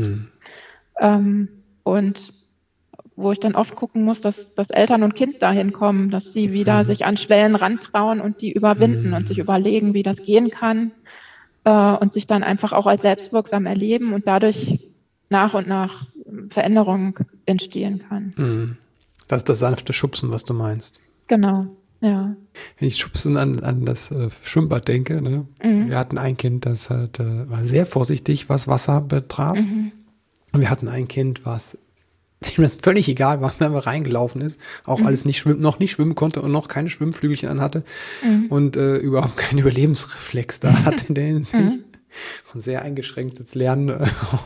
Und wo ich dann oft gucken muss, dass Eltern und Kind dahin kommen, dass sie wieder sich an Schwellen rantrauen und die überwinden und sich überlegen, wie das gehen kann und sich dann einfach auch als selbstwirksam erleben und dadurch nach und nach Veränderung entstehen kann. Mhm. Das ist das sanfte Schubsen, was du meinst. Genau, ja. Wenn ich Schubsen an das Schwimmbad denke, ne? Wir hatten ein Kind, das war sehr vorsichtig, was Wasser betraf. Und wir hatten ein Kind, dem das völlig egal war, wenn er reingelaufen ist, auch alles noch nicht schwimmen konnte und noch keine Schwimmflügelchen anhatte und überhaupt keinen Überlebensreflex da hatte in der Hinsicht. Und sehr eingeschränktes Lernen.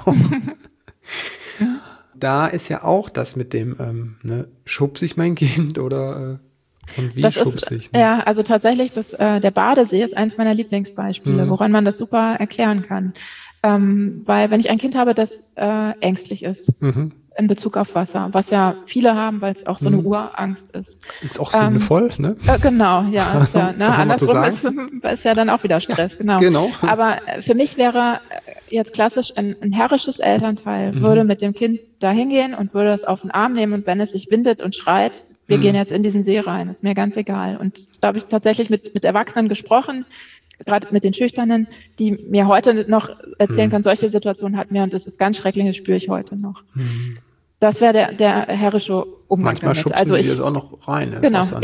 Da ist ja auch das mit dem, schubse ich mein Kind oder und wie schubse ich? Ne? Ja, also tatsächlich, der Badesee ist eins meiner Lieblingsbeispiele, woran man das super erklären kann. Weil wenn ich ein Kind habe, das ängstlich ist in Bezug auf Wasser, was ja viele haben, weil es auch so eine Urangst ist. Ist auch sinnvoll, ne? Genau, ja. Ist ja ne? Andersrum ist ja dann auch wieder Stress, ja, genau. Aber für mich wäre jetzt klassisch ein herrisches Elternteil, würde mit dem Kind da hingehen und würde es auf den Arm nehmen und wenn es sich windet und schreit, wir gehen jetzt in diesen See rein, ist mir ganz egal. Und da habe ich tatsächlich mit Erwachsenen gesprochen, gerade mit den Schüchternen, die mir heute noch erzählen können, solche Situationen hatten wir und das ist ganz schrecklich, das spüre ich heute noch. Das wäre der herrische Umgang Manchmal damit. schubsen die das auch noch rein. Genau, Wasser, ne?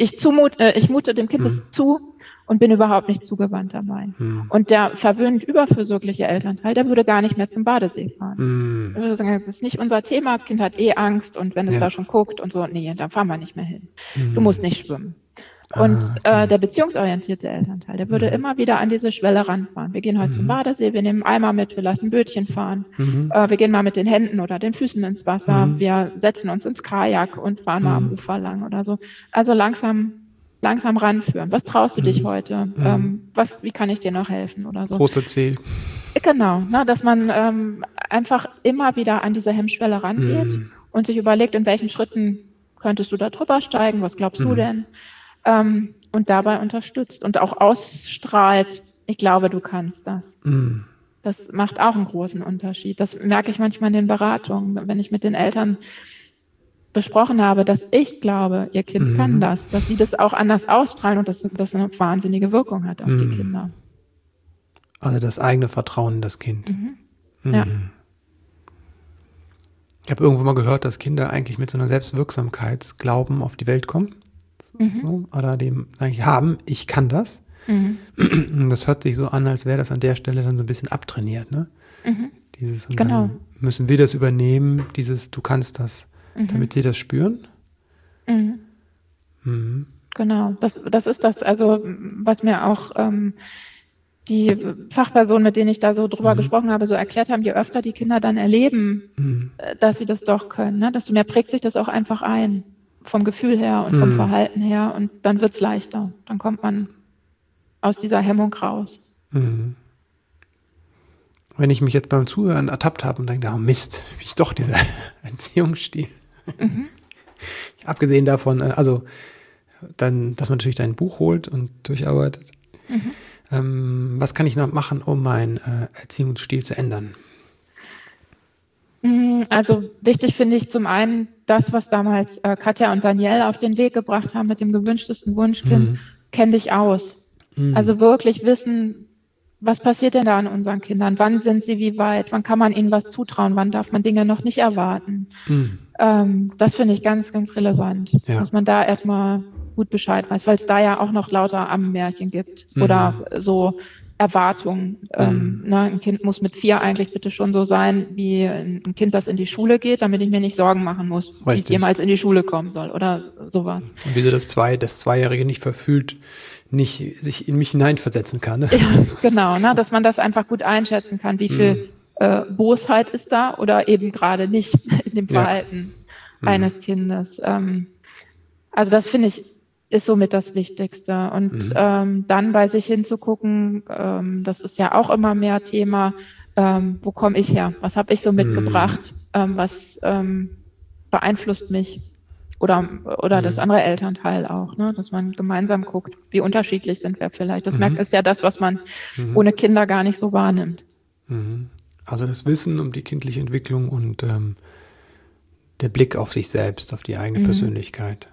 ich mute dem Kind das zu und bin überhaupt nicht zugewandt dabei. Und der verwöhnt überfürsorgliche Elternteil, der würde gar nicht mehr zum Badesee fahren. Ich würde sagen, das ist nicht unser Thema, das Kind hat Angst und wenn es da schon guckt und so, nee, da fahren wir nicht mehr hin. Du musst nicht schwimmen. Und der beziehungsorientierte Elternteil, der würde immer wieder an diese Schwelle ranfahren. Wir gehen heute zum Badesee, wir nehmen einen Eimer mit, wir lassen Bötchen fahren, wir gehen mal mit den Händen oder den Füßen ins Wasser, wir setzen uns ins Kajak und fahren mal am Ufer lang oder so. Also langsam ranführen. Was traust du dich heute? Wie kann ich dir noch helfen oder so? Große C. Genau, dass man einfach immer wieder an diese Hemmschwelle rangeht und sich überlegt, in welchen Schritten könntest du da drüber steigen, was glaubst du denn? Und dabei unterstützt und auch ausstrahlt, ich glaube, du kannst das. Das macht auch einen großen Unterschied. Das merke ich manchmal in den Beratungen, wenn ich mit den Eltern besprochen habe, dass ich glaube, ihr Kind kann das, dass sie das auch anders ausstrahlen und dass das eine wahnsinnige Wirkung hat auf die Kinder. Also das eigene Vertrauen in das Kind. Ja. Ich habe irgendwo mal gehört, dass Kinder eigentlich mit so einer Selbstwirksamkeitsglauben auf die Welt kommen. So, oder dem eigentlich haben, ich kann das. Und das hört sich so an, als wäre das an der Stelle dann so ein bisschen abtrainiert, ne? Und dann müssen wir das übernehmen, du kannst das, damit sie das spüren. Genau, das ist das, also was mir auch die Fachpersonen, mit denen ich da so drüber gesprochen habe, so erklärt haben, je öfter die Kinder dann erleben, dass sie das doch können, ne? Desto mehr prägt sich das auch einfach ein. Vom Gefühl her und vom Verhalten her und dann wird's leichter. Dann kommt man aus dieser Hemmung raus. Wenn ich mich jetzt beim Zuhören ertappt habe und denke, oh Mist, wie ist doch dieser Erziehungsstil. Abgesehen davon, dass man natürlich dein Buch holt und durcharbeitet. Was kann ich noch machen, um meinen Erziehungsstil zu ändern? Also wichtig finde ich zum einen das, was damals Katja und Danielle auf den Weg gebracht haben mit dem gewünschtesten Wunschkind, kenn dich aus. Also wirklich wissen, was passiert denn da an unseren Kindern? Wann sind sie wie weit? Wann kann man ihnen was zutrauen? Wann darf man Dinge noch nicht erwarten? Das finde ich ganz, ganz relevant, dass man da erstmal gut Bescheid weiß, weil es da ja auch noch lauter Ammenmärchen gibt oder so Erwartungen. Ein Kind muss mit 4 eigentlich bitte schon so sein, wie ein Kind, das in die Schule geht, damit ich mir nicht Sorgen machen muss, wie es jemals in die Schule kommen soll oder sowas. Und wieso das Zweijährige nicht verfühlt, nicht sich in mich hineinversetzen kann. Ne? Ja, genau, dass man das einfach gut einschätzen kann, wie viel Bosheit ist da oder eben gerade nicht in dem Verhalten eines Kindes. Also das finde ich ist somit das Wichtigste. Und dann bei sich hinzugucken, das ist ja auch immer mehr Thema, wo komme ich her? Was habe ich so mitgebracht? Was beeinflusst mich? Oder das andere Elternteil auch, ne? Dass man gemeinsam guckt, wie unterschiedlich sind wir vielleicht. Das ist ja das, was man ohne Kinder gar nicht so wahrnimmt. Also das Wissen um die kindliche Entwicklung und der Blick auf sich selbst, auf die eigene Persönlichkeit.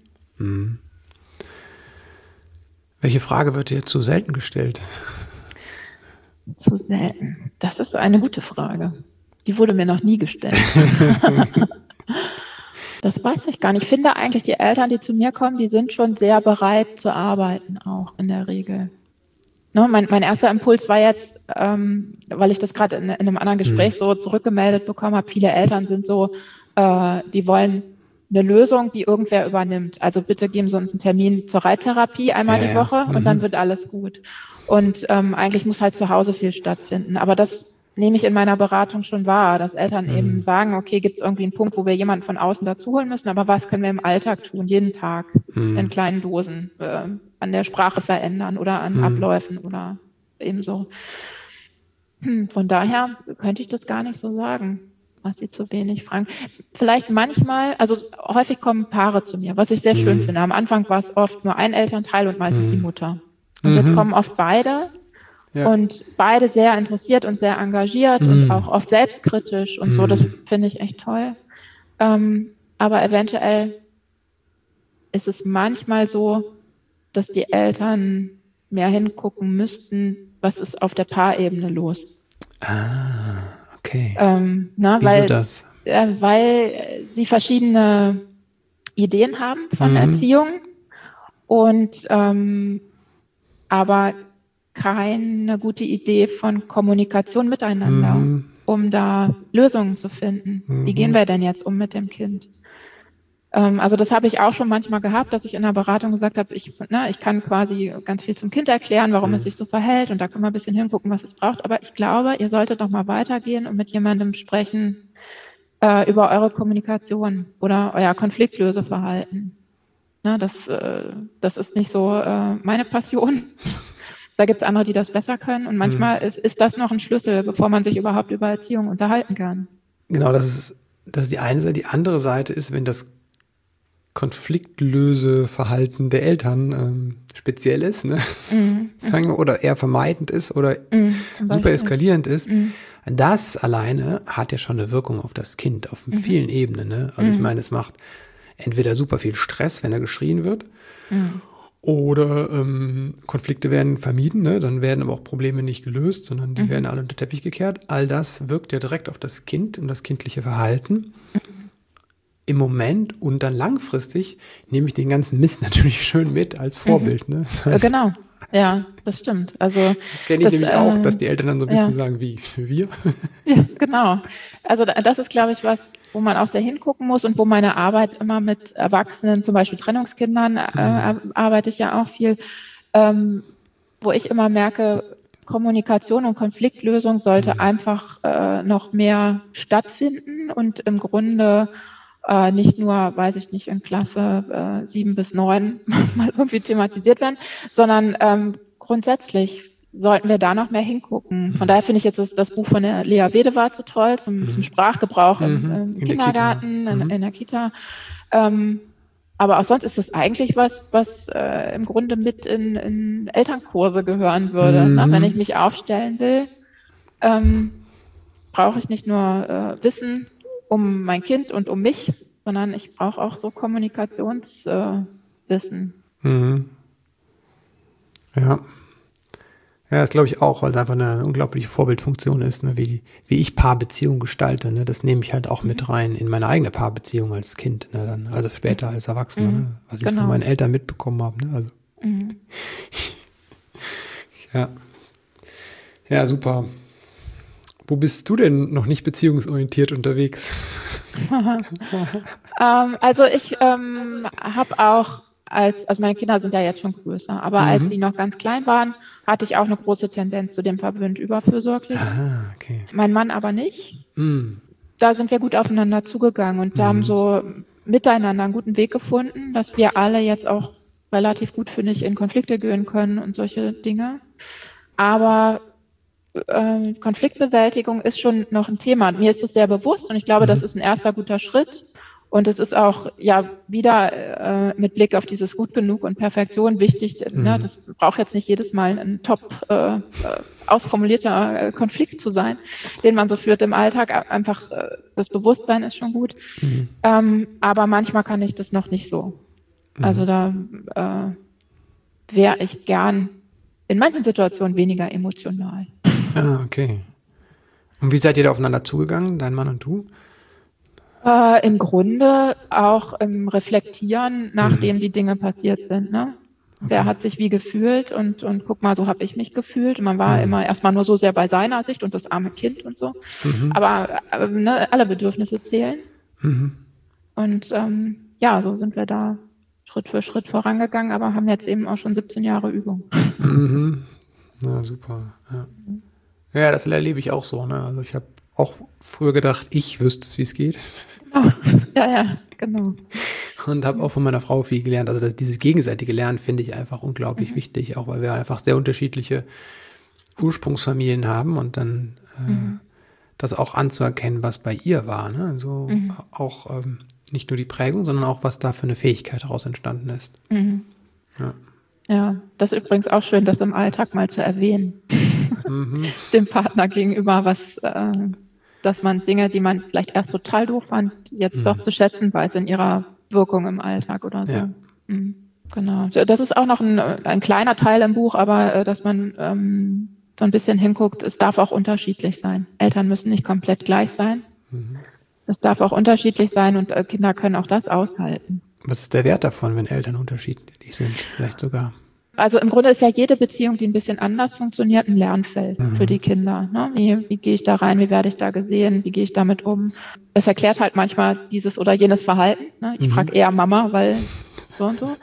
Welche Frage wird dir zu selten gestellt? Zu selten. Das ist eine gute Frage. Die wurde mir noch nie gestellt. Das weiß ich gar nicht. Ich finde eigentlich, die Eltern, die zu mir kommen, die sind schon sehr bereit zu arbeiten, auch in der Regel. Ne, mein erster Impuls war jetzt, weil ich das gerade in einem anderen Gespräch so zurückgemeldet bekommen habe, viele Eltern sind so, die wollen eine Lösung, die irgendwer übernimmt. Also bitte geben Sie uns einen Termin zur Reittherapie einmal die Woche und dann wird alles gut. Und eigentlich muss halt zu Hause viel stattfinden. Aber das nehme ich in meiner Beratung schon wahr, dass Eltern eben sagen, okay, gibt es irgendwie einen Punkt, wo wir jemanden von außen dazuholen müssen, aber was können wir im Alltag tun, jeden Tag in kleinen Dosen, an der Sprache verändern oder an Abläufen oder ebenso. Von daher könnte ich das gar nicht so sagen, was sie zu wenig fragen. Vielleicht manchmal, also häufig kommen Paare zu mir, was ich sehr schön finde. Am Anfang war es oft nur ein Elternteil und meistens die Mutter. Und jetzt kommen oft beide. Ja. Und beide sehr interessiert und sehr engagiert und auch oft selbstkritisch und so, das finde ich echt toll. Aber eventuell ist es manchmal so, dass die Eltern mehr hingucken müssten, was ist auf der Paarebene los. Ah, okay. Wieso das? Weil sie verschiedene Ideen haben von Erziehung und aber keine gute Idee von Kommunikation miteinander, um da Lösungen zu finden. Wie gehen wir denn jetzt um mit dem Kind? Also das habe ich auch schon manchmal gehabt, dass ich in der Beratung gesagt habe, ich kann quasi ganz viel zum Kind erklären, warum es sich so verhält und da können wir ein bisschen hingucken, was es braucht. Aber ich glaube, ihr solltet noch mal weitergehen und mit jemandem sprechen über eure Kommunikation oder euer Konfliktlöseverhalten. Das ist nicht so meine Passion. Da gibt es andere, die das besser können. Und manchmal ist das noch ein Schlüssel, bevor man sich überhaupt über Erziehung unterhalten kann. Genau, das ist die eine Seite. Die andere Seite ist, wenn das Konfliktlöseverhalten der Eltern speziell ist, ne? Sagen wir, oder eher vermeidend ist oder super eskalierend ist. Das alleine hat ja schon eine Wirkung auf das Kind, auf vielen Ebenen. Ne? Also ich meine, es macht entweder super viel Stress, wenn er geschrien wird, oder Konflikte werden vermieden, ne? Dann werden aber auch Probleme nicht gelöst, sondern die werden alle unter den Teppich gekehrt. All das wirkt ja direkt auf das Kind und das kindliche Verhalten. Im Moment und dann langfristig nehme ich den ganzen Mist natürlich schön mit als Vorbild. Ne? Das heißt, genau, ja, das stimmt. Also, das kenne ich nämlich auch, dass die Eltern dann so ein bisschen sagen, wie wir. Ja, genau. Also das ist, glaube ich, was, wo man auch sehr hingucken muss und wo meine Arbeit immer mit Erwachsenen, zum Beispiel Trennungskindern, arbeite ich ja auch viel, wo ich immer merke, Kommunikation und Konfliktlösung sollte einfach noch mehr stattfinden und im Grunde nicht nur, weiß ich nicht, in Klasse 7 bis 9 mal irgendwie thematisiert werden, sondern grundsätzlich sollten wir da noch mehr hingucken. Von daher finde ich jetzt das Buch von der Lea Wedewart so toll zum Sprachgebrauch im Kindergarten, in der Kita. Aber auch sonst ist das eigentlich was im Grunde mit in Elternkurse gehören würde. Ne? Wenn ich mich aufstellen will, brauche ich nicht nur Wissen um mein Kind und um mich, sondern ich brauche auch so Kommunikationswissen. Ja. Ja, das glaube ich auch, weil es einfach eine unglaubliche Vorbildfunktion ist, ne? Wie ich Paarbeziehungen gestalte. Ne? Das nehme ich halt auch mit rein in meine eigene Paarbeziehung als Kind, ne? Dann, also später als Erwachsener, ne? Was ich von meinen Eltern mitbekommen habe. Ne? Also. Ja, super. Wo bist du denn noch nicht beziehungsorientiert unterwegs? Also ich habe auch also meine Kinder sind ja jetzt schon größer, aber als sie noch ganz klein waren, hatte ich auch eine große Tendenz zu dem verwöhnt überfürsorglich. Okay. Mein Mann aber nicht. Da sind wir gut aufeinander zugegangen und haben so miteinander einen guten Weg gefunden, dass wir alle jetzt auch relativ gut, finde ich, in Konflikte gehen können und solche Dinge. Aber Konfliktbewältigung ist schon noch ein Thema. Mir ist das sehr bewusst und ich glaube, das ist ein erster guter Schritt. Und es ist auch ja wieder mit Blick auf dieses Gut genug und Perfektion wichtig. Ne? Das braucht jetzt nicht jedes Mal ein top ausformulierter Konflikt zu sein, den man so führt im Alltag. Einfach das Bewusstsein ist schon gut. Aber manchmal kann ich das noch nicht so. Also da wäre ich gern in manchen Situationen weniger emotional. Okay. Und wie seid ihr da aufeinander zugegangen, dein Mann und du? Im Grunde auch im Reflektieren, nachdem die Dinge passiert sind. Ne? Okay. Wer hat sich wie gefühlt und guck mal, so habe ich mich gefühlt. Und man war immer erstmal nur so sehr bei seiner Sicht und das arme Kind und so. Aber ne, alle Bedürfnisse zählen. Und so sind wir da Schritt für Schritt vorangegangen, aber haben jetzt eben auch schon 17 Jahre Übung. Na, super. Ja, das erlebe ich auch so. Ne? Also ich habe auch früher gedacht, ich wüsste es, wie es geht. Genau. Ja, genau. Und habe auch von meiner Frau viel gelernt. Also dieses gegenseitige Lernen finde ich einfach unglaublich wichtig, auch weil wir einfach sehr unterschiedliche Ursprungsfamilien haben und dann das auch anzuerkennen, was bei ihr war. Ne? Also auch nicht nur die Prägung, sondern auch, was da für eine Fähigkeit daraus entstanden ist. Ja, das ist übrigens auch schön, das im Alltag mal zu erwähnen. Dem Partner gegenüber, dass man Dinge, die man vielleicht erst total doof fand, jetzt doch zu schätzen weiß in ihrer Wirkung im Alltag oder so. Ja. Genau. Das ist auch noch ein kleiner Teil im Buch, aber dass man so ein bisschen hinguckt, es darf auch unterschiedlich sein. Eltern müssen nicht komplett gleich sein. Es darf auch unterschiedlich sein und Kinder können auch das aushalten. Was ist der Wert davon, wenn Eltern unterschiedlich sind, vielleicht sogar? Also im Grunde ist ja jede Beziehung, die ein bisschen anders funktioniert, ein Lernfeld für die Kinder. Ne? Wie gehe ich da rein? Wie werde ich da gesehen? Wie gehe ich damit um? Es erklärt halt manchmal dieses oder jenes Verhalten. Ne? Ich frage eher Mama, weil so und so.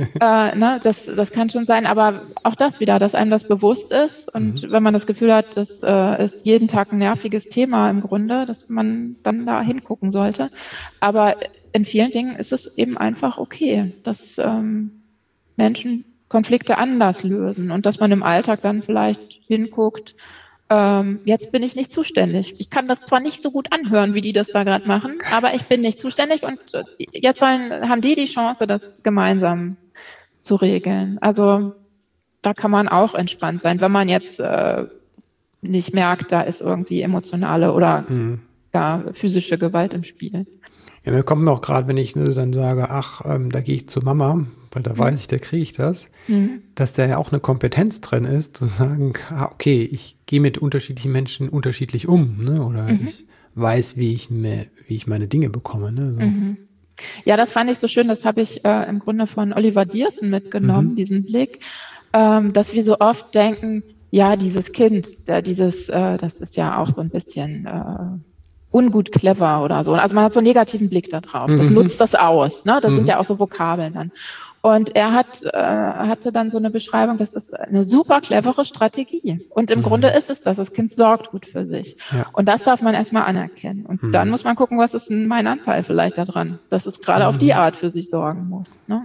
Das kann schon sein, aber auch das wieder, dass einem das bewusst ist und wenn man das Gefühl hat, das ist jeden Tag ein nerviges Thema im Grunde, dass man dann da hingucken sollte. Aber in vielen Dingen ist es eben einfach okay, dass Menschen Konflikte anders lösen und dass man im Alltag dann vielleicht hinguckt, jetzt bin ich nicht zuständig. Ich kann das zwar nicht so gut anhören, wie die das da gerade machen, aber ich bin nicht zuständig und jetzt haben die Chance, das gemeinsam zu regeln. Also da kann man auch entspannt sein, wenn man jetzt nicht merkt, da ist irgendwie emotionale oder gar physische Gewalt im Spiel. Ja, mir kommt mir auch gerade, wenn ich dann sage, da gehe ich zu Mama, weil da weiß ich, da kriege ich das, dass da ja auch eine Kompetenz drin ist, zu sagen, okay, ich gehe mit unterschiedlichen Menschen unterschiedlich um, ne? Oder ich weiß, wie ich meine Dinge bekomme. Ne? So. Ja, das fand ich so schön, das habe ich im Grunde von Oliver Dierssen mitgenommen, diesen Blick, dass wir so oft denken, ja, dieses Kind, das ist ja auch so ein bisschen ungut clever oder so. Also man hat so einen negativen Blick da drauf. Das nutzt das aus. Ne? Das sind ja auch so Vokabeln dann. Und er hatte dann so eine Beschreibung, das ist eine super clevere Strategie. Und im Grunde ist es das. Das Kind sorgt gut für sich. Ja. Und das darf man erstmal anerkennen. Und dann muss man gucken, was ist denn mein Anteil vielleicht daran, dass es gerade auf die Art für sich sorgen muss. Ne?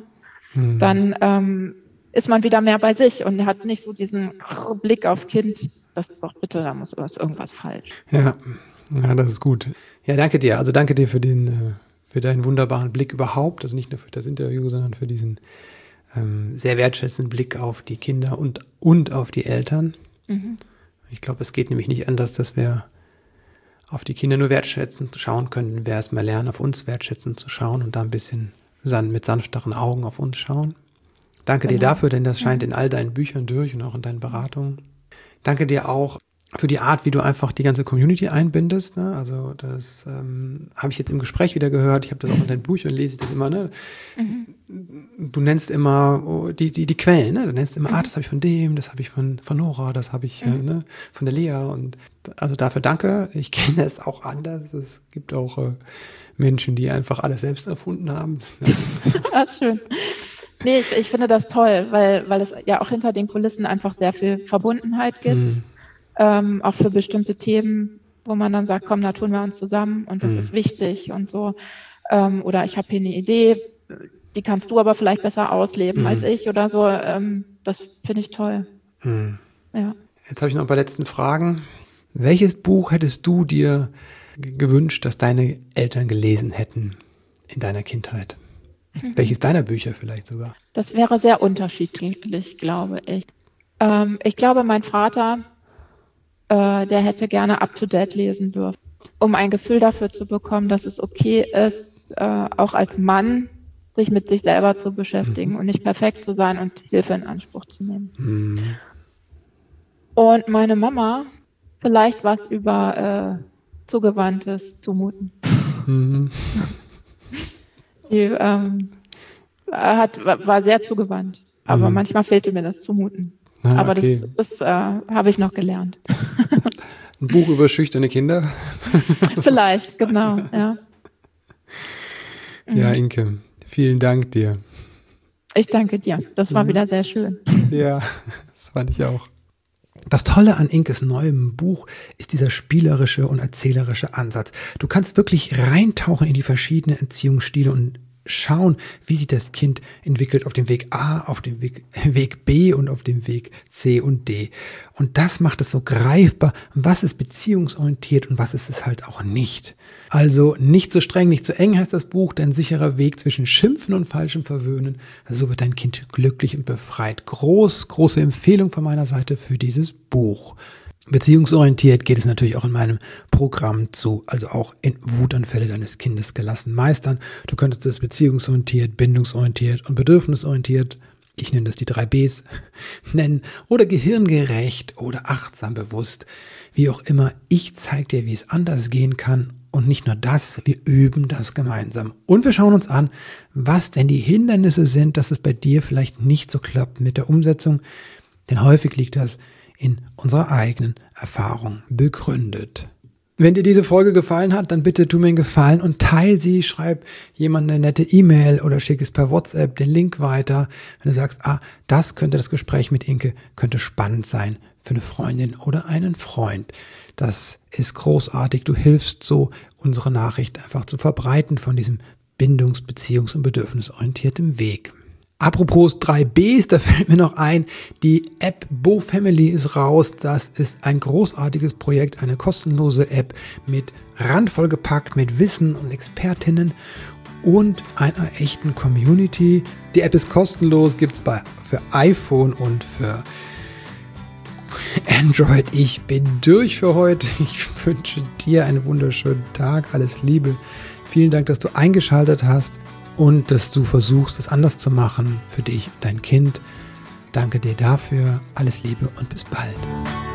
Dann ist man wieder mehr bei sich und hat nicht so diesen Blick aufs Kind. Das ist doch bitte, da muss irgendwas falsch. Ja, das ist gut. Ja, danke dir. Also danke dir für deinen wunderbaren Blick überhaupt. Also nicht nur für das Interview, sondern für diesen sehr wertschätzenden Blick auf die Kinder und auf die Eltern. Ich glaube, es geht nämlich nicht anders, dass wir auf die Kinder nur wertschätzend schauen können, wenn wir erstmal lernen, auf uns wertschätzend zu schauen und da ein bisschen mit sanfteren Augen auf uns schauen. Danke dir dafür, denn das scheint in all deinen Büchern durch und auch in deinen Beratungen. Danke dir auch für die Art, wie du einfach die ganze Community einbindest. Ne? Also das habe ich jetzt im Gespräch wieder gehört. Ich habe das auch in deinen Büchern, lese ich das immer. Ne? Du nennst immer die Quellen. Ne? Du nennst immer, das habe ich von dem, das habe ich von Nora, das habe ich von der Lea. Und also dafür danke. Ich kenne es auch anders. Es gibt auch Menschen, die einfach alles selbst erfunden haben. Ah, schön. Nee, ich finde das toll, weil es ja auch hinter den Kulissen einfach sehr viel Verbundenheit gibt. Auch für bestimmte Themen, wo man dann sagt, komm, da tun wir uns zusammen und das ist wichtig und so. Oder ich habe hier eine Idee, die kannst du aber vielleicht besser ausleben als ich oder so. Das finde ich toll. Ja. Jetzt habe ich noch ein paar letzten Fragen. Welches Buch hättest du dir gewünscht, dass deine Eltern gelesen hätten in deiner Kindheit? Welches deiner Bücher vielleicht sogar? Das wäre sehr unterschiedlich, glaube ich. Ich glaube, mein Vater, der hätte gerne Up-to-Date lesen dürfen, um ein Gefühl dafür zu bekommen, dass es okay ist, auch als Mann sich mit sich selber zu beschäftigen und nicht perfekt zu sein und Hilfe in Anspruch zu nehmen. Und meine Mama Vielleicht was über Zugewandtes zumuten. Mhm. Die war sehr zugewandt, aber manchmal fehlte mir das Zumuten. Aber okay. Das habe ich noch gelernt. Ein Buch über schüchterne Kinder? Vielleicht, genau, ja. Ja, Inke, vielen Dank dir. Ich danke dir. Das war wieder sehr schön. Ja, das fand ich auch. Das Tolle an Inkes neuem Buch ist dieser spielerische und erzählerische Ansatz. Du kannst wirklich reintauchen in die verschiedenen Erziehungsstile und schauen, wie sich das Kind entwickelt auf dem Weg A, auf dem Weg B und auf dem Weg C und D. Und das macht es so greifbar, was ist beziehungsorientiert und was ist es halt auch nicht. Also nicht zu streng, nicht zu eng heißt das Buch, dein sicherer Weg zwischen Schimpfen und falschem Verwöhnen. So wird dein Kind glücklich und befreit. Große Empfehlung von meiner Seite für dieses Buch. Beziehungsorientiert geht es natürlich auch in meinem Programm zu, also auch in Wutanfälle deines Kindes gelassen meistern. Du könntest es beziehungsorientiert, bindungsorientiert und bedürfnisorientiert, ich nenne das die 3 Bs, nennen oder gehirngerecht oder achtsam bewusst, wie auch immer. Ich zeige dir, wie es anders gehen kann und nicht nur das, wir üben das gemeinsam. Und wir schauen uns an, was denn die Hindernisse sind, dass es bei dir vielleicht nicht so klappt mit der Umsetzung, denn häufig liegt das in unserer eigenen Erfahrung begründet. Wenn dir diese Folge gefallen hat, dann bitte tu mir einen Gefallen und teil sie, schreib jemand eine nette E-Mail oder schick es per WhatsApp den Link weiter. Wenn du sagst, das Gespräch mit Inke könnte spannend sein für eine Freundin oder einen Freund. Das ist großartig. Du hilfst so, unsere Nachricht einfach zu verbreiten von diesem bindungs-, beziehungs- und bedürfnisorientierten Weg. Apropos 3 Bs, da fällt mir noch ein, die App BoFamily ist raus. Das ist ein großartiges Projekt, eine kostenlose App mit randvoll gepackt mit Wissen und Expertinnen und einer echten Community. Die App ist kostenlos, gibt es für iPhone und für Android. Ich bin durch für heute. Ich wünsche dir einen wunderschönen Tag. Alles Liebe. Vielen Dank, dass du eingeschaltet hast. Und dass du versuchst, es anders zu machen für dich und dein Kind. Danke dir dafür. Alles Liebe und bis bald.